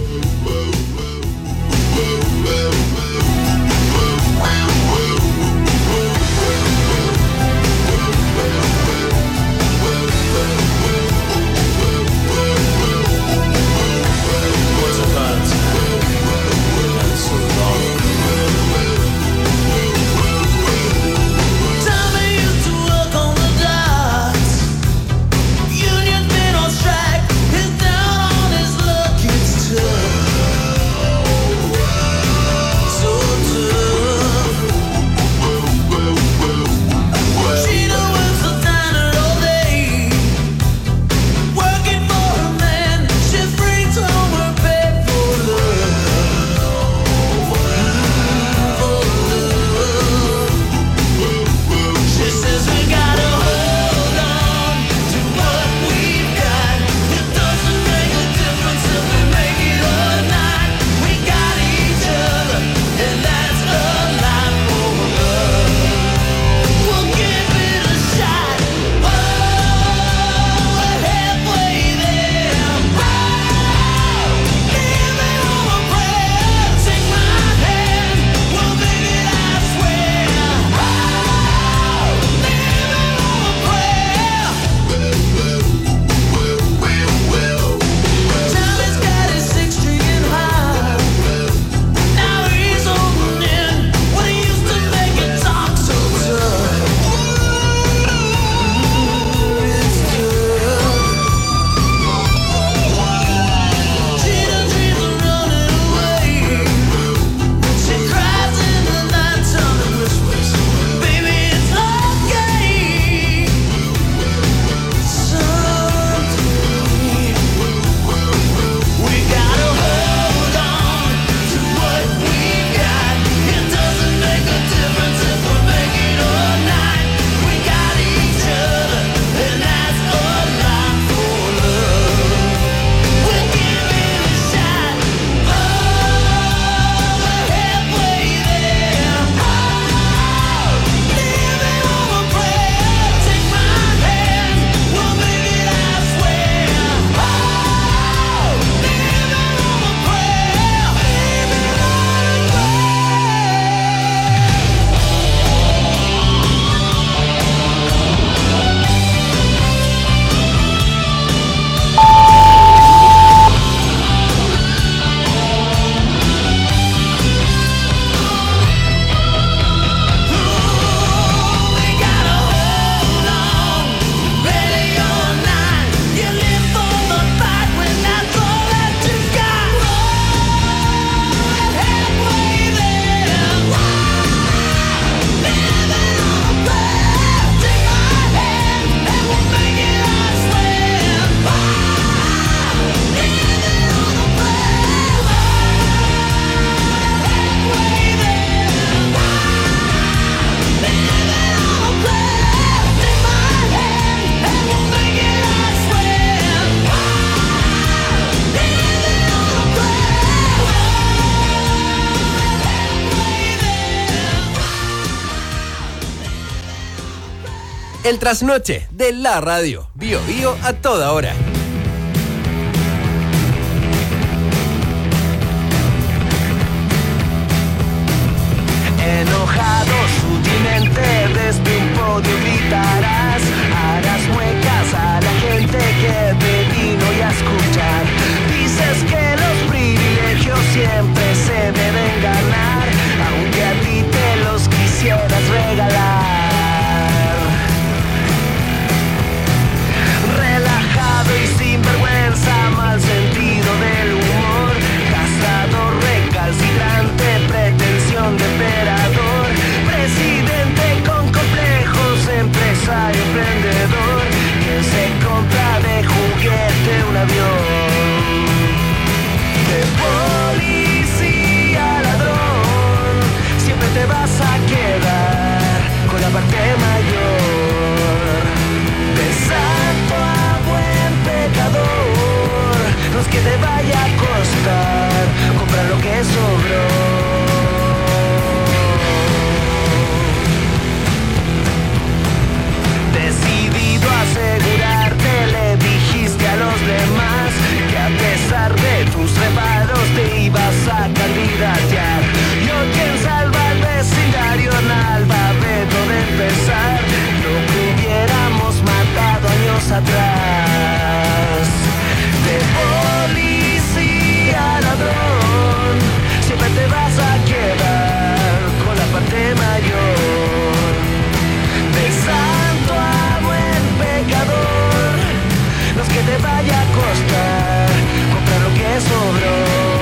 Union been on strike, his down on his luck, it's tough. El trasnoche de la radio. Bio Bio a toda hora. Enojado sutilmente desde un podio gritarás, harás muecas a la gente que te vino y a escuchar. Dices que los privilegios siempre se deben ganar, aunque a ti te los quisieras regalar. Relajado y sin vergüenza, mal sentido del humor, gastador recalcitrante, pretensión de emperador, presidente con complejos, empresario emprendedor, que se compra de juguete un avión. De policía ladrón, siempre te vas a quedar con la parte mayor. De santo a buen pecador, no es que te vaya a costar comprar lo que sobró. Decidido a asegurarte, le dijiste a los demás que a pesar de tus reparos te ibas a candidatear. Yo quien salva el vecindario en alfabeto de empezar, lo que hubiéramos matado años atrás. De policía ladrón, siempre te vas a quedar con la parte mayor. De santo a buen pecador, no es que te vaya a costar comprar lo que sobró.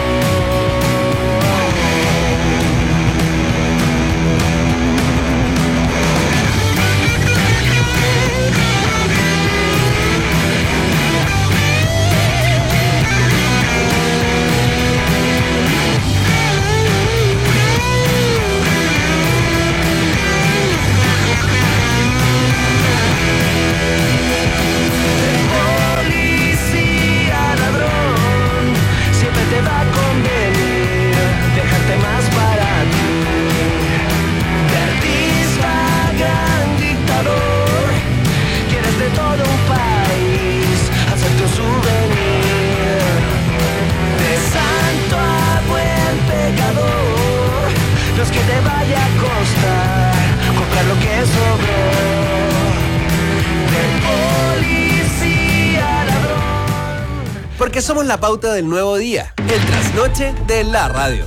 Te va a convenir dejarte más para ti. De artista, gran dictador, quieres de todo un país hacer tu souvenir. De santo a buen pecador, no es que te vaya a costar comprar lo que sobró. De policía ladrón, porque somos la pauta del nuevo día. El trasnoche de la radio.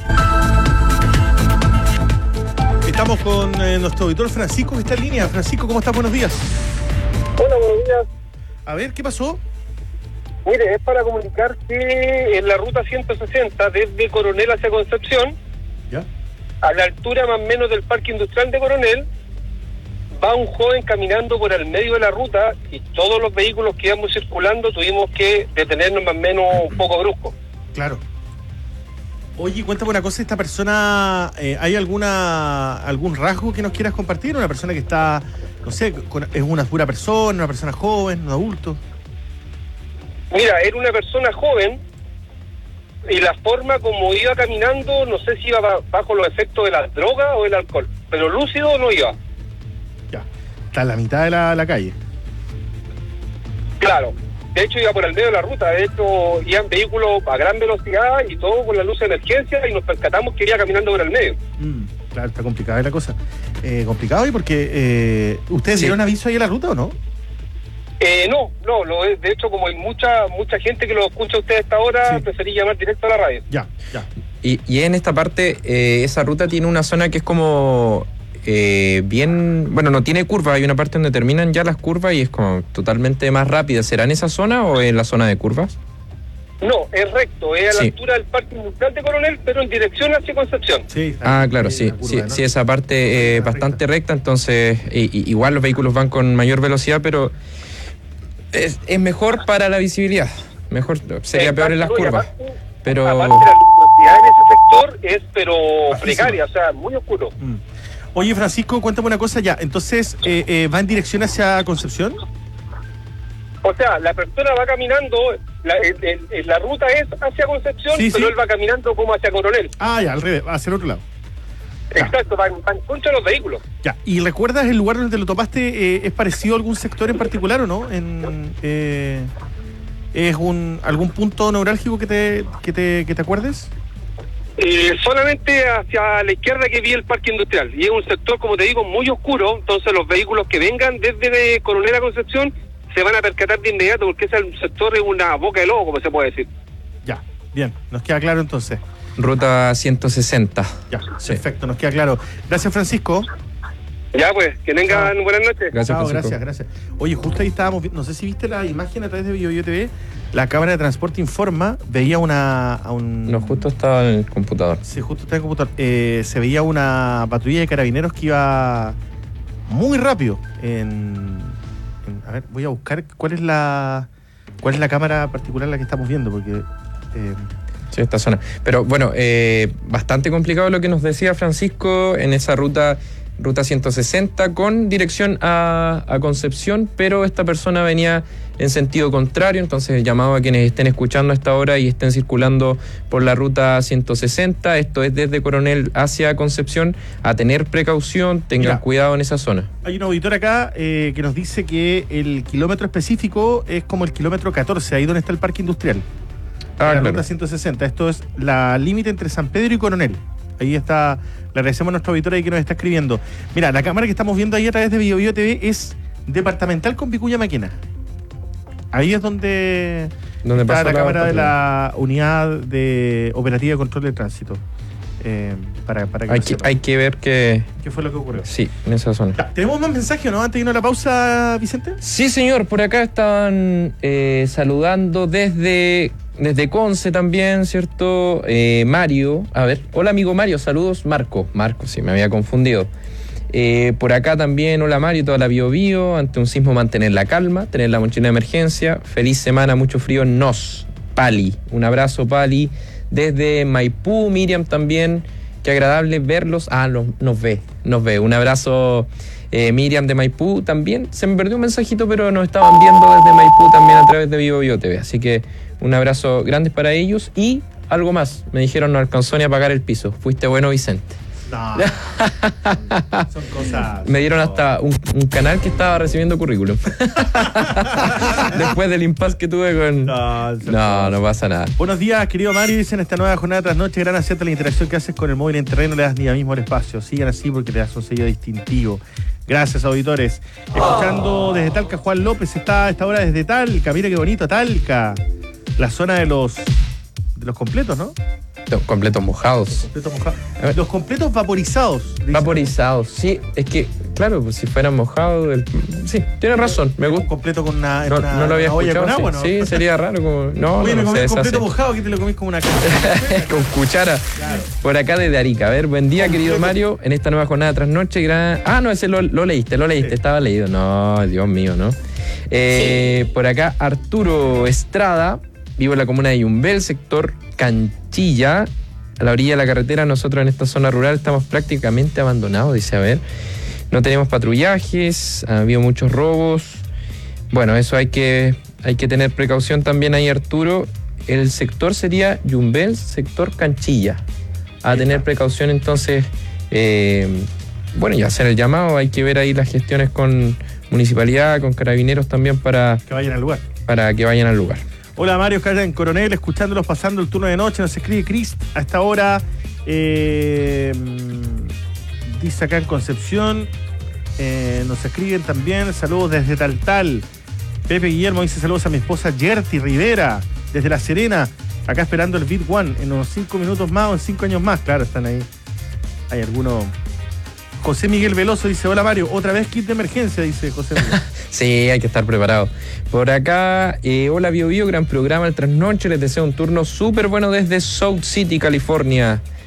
Estamos con eh, nuestro auditor Francisco, que está en línea. Francisco, ¿cómo estás? Buenos días. Hola, buenos días. A ver, ¿qué pasó? Mire, es para comunicar que en la ruta ciento sesenta, desde Coronel hacia Concepción, ¿ya?, a la altura más o menos del Parque Industrial de Coronel, va un joven caminando por el medio de la ruta y todos los vehículos que íbamos circulando tuvimos que detenernos más o menos un poco brusco. Claro. Oye, cuéntame una cosa, esta persona, eh, ¿hay alguna algún rasgo que nos quieras compartir? ¿Una persona que está, no sé, con, es una pura persona, una persona joven, un adulto? Mira, era una persona joven y la forma como iba caminando, no sé si iba bajo los efectos de la droga o del alcohol, pero lúcido no iba. Ya, está en la mitad de la, la calle. Claro. De hecho, iba por el medio de la ruta. De hecho, iban vehículos a gran velocidad y todo con la luz de emergencia y nos percatamos que iba caminando por el medio. Mm, claro, está complicada la cosa. Eh, complicado y porque eh, ¿ustedes sí dieron aviso ahí en la ruta o no? Eh, no, no. Lo, de hecho, como hay mucha mucha gente que lo escucha a ustedes a esta hora, sí, preferí llamar directo a la radio. Ya, ya. Y, y en esta parte, eh, esa ruta tiene una zona que es como... Eh, bien, bueno, no tiene curva, hay una parte donde terminan ya las curvas y es como totalmente más rápida. ¿Será en esa zona o en la zona de curvas? No, es recto, es a la Sí. altura del Parque Industrial de Coronel, pero en dirección hacia Concepción. Sí, Ah, claro, sí, sí, curva, ¿no? sí, esa parte es bastante recta, entonces y, y, igual los vehículos van con mayor velocidad, pero es, es mejor para la visibilidad. Mejor sería Exacto, peor en las y curvas, aparte- pero Aparte, la luminosidad en ese sector es, pero precaria, o sea, muy oscuro. Mm. Oye, Francisco, cuéntame una cosa ya. Entonces, eh, eh, ¿va en dirección hacia Concepción? O sea, la persona va caminando, la, el- el- la ruta es hacia Concepción, Sí, pero sí. él va caminando como hacia Coronel. Ah, ya, al revés, hacia el otro lado. Exacto, van, van contra los vehículos. Ya, ¿y recuerdas el lugar donde lo topaste? Eh, ¿Es parecido a algún sector en particular o no? En, eh, ¿Es un algún punto neurálgico que te, que te, que te acuerdes? Eh, solamente hacia la izquierda que vi el parque industrial. Y es un sector, como te digo, muy oscuro. Entonces los vehículos que vengan desde Coronel a Concepción se van a percatar de inmediato, porque ese sector es una boca de lobo, como se puede decir. Ya, bien, nos queda claro entonces. Ruta ciento sesenta. Ya, sí. Perfecto, nos queda claro. Gracias, Francisco. Ya, pues, que tengan Chao. buenas noches. Gracias, Chao, Francisco. gracias, gracias. Oye, justo ahí estábamos, no sé si viste la imagen a través de BioBio T V, la cámara de transporte informa, veía una... A un... No, justo estaba en el computador. Sí, justo estaba en el computador. Eh, se veía una patrulla de carabineros que iba muy rápido en, en... A ver, voy a buscar cuál es la... ¿Cuál es la cámara particular la que estamos viendo? Porque... Eh, Sí, esta zona. Pero bueno, eh, bastante complicado lo que nos decía Francisco en esa ruta, ruta ciento sesenta, con dirección a, a Concepción, pero esta persona venía en sentido contrario, entonces llamado a quienes estén escuchando a esta hora y estén circulando por la ruta ciento sesenta, esto es desde Coronel hacia Concepción, a tener precaución, tengan Mira, cuidado en esa zona. hay un auditor acá eh, que nos dice que el kilómetro específico es como el kilómetro catorce, ahí donde está el parque industrial. Ah, la claro. ruta ciento sesenta. Esto es la límite entre San Pedro y Coronel. Ahí está. Le agradecemos a nuestro auditor ahí que nos está escribiendo. Mira, la cámara que estamos viendo ahí a través de BioBio T V es departamental con Vicuña Maquena. Ahí es donde, ¿Dónde está pasa la, la cámara de patrulla? la unidad de operativa de control de tránsito. Eh, para, para que Hay lo que, sepan. hay que ver que... ¿Qué fue lo que ocurrió? Sí, en esa zona. Ya, ¿tenemos más mensajes, no? Antes de irnos a la pausa, Vicente. Sí, señor, por acá estaban eh, saludando desde, desde Conce también, ¿cierto? Eh, Mario, a ver, hola amigo Mario, saludos, Marco, Marco, sí, me había confundido. Eh, por acá también, hola Mario, toda la Bio Bio, ante un sismo mantener la calma, tener la mochila de emergencia, feliz semana, mucho frío, nos, Pali, un abrazo Pali, desde Maipú, Miriam también, qué agradable verlos, ah, los, nos ve, nos ve, un abrazo eh, Miriam de Maipú también, se me perdió un mensajito, pero nos estaban viendo desde Maipú también a través de BioBio T V, así que un abrazo grande para ellos y algo más, me dijeron no alcanzó ni a pagar el piso, fuiste bueno Vicente. No. Son cosas. Me dieron hasta un, un canal que estaba recibiendo currículum. Después del impasse que tuve con... No, no, no pasa nada. Buenos días, querido Mario. Dicen esta nueva jornada tras noche, gran acierto la interacción que haces con el móvil en terreno, le das ni a mismo el espacio. Sigan así porque le das un sello distintivo. Gracias, auditores. Escuchando desde Talca, Juan López está a esta hora desde Talca. Mira qué bonito, Talca. La zona de los de los completos, ¿no? Los completos mojados. Los completos mojados. Los completos vaporizados. Dicen. Vaporizados, sí. Es que, claro, pues si fueran mojados... El... Sí, tienes razón. Me gusta. Un completo con una, no, una, no lo había una olla escuchado. con agua, sí. ¿no? Sí, sería raro. Como... No, Oye, no, me no comí se un completo deshace. mojado, que te lo comís como una cara. Con cuchara. Claro. Por acá desde Arica. A ver, buen día, querido Mario. En esta nueva jornada tras noche, gran... Ah, no, ese lo, lo leíste, lo leíste. Sí. Estaba leído. No, Dios mío, ¿no? Eh, sí. Por acá, Arturo Estrada. Vivo en la comuna de Yumbel, sector Canchilla. A la orilla de la carretera, nosotros en esta zona rural estamos prácticamente abandonados, dice, a ver. No tenemos patrullajes, ha habido muchos robos. Bueno, eso hay que, hay que tener precaución también ahí, Arturo. El sector sería Yumbel, sector Canchilla. A tener precaución entonces, eh, bueno, y hacer el llamado. Hay que ver ahí las gestiones con municipalidad, con carabineros también para que vayan al lugar. Para que vayan al lugar. Hola Mario, Oscar en Coronel, escuchándolos pasando el turno de noche, nos escribe Chris a esta hora, eh, dice acá en Concepción, eh, nos escriben también, saludos desde Taltal, Pepe Guillermo dice saludos a mi esposa Gerti Rivera, desde La Serena, acá esperando el Beat One, en unos cinco minutos más o en cinco años más, claro, están ahí, hay algunos... José Miguel Veloso dice, hola Mario, otra vez kit de emergencia, dice José Miguel. Sí, hay que estar preparado. Por acá, eh, hola Bio Bio, gran programa el trasnoche, les deseo un turno súper bueno desde South City, California.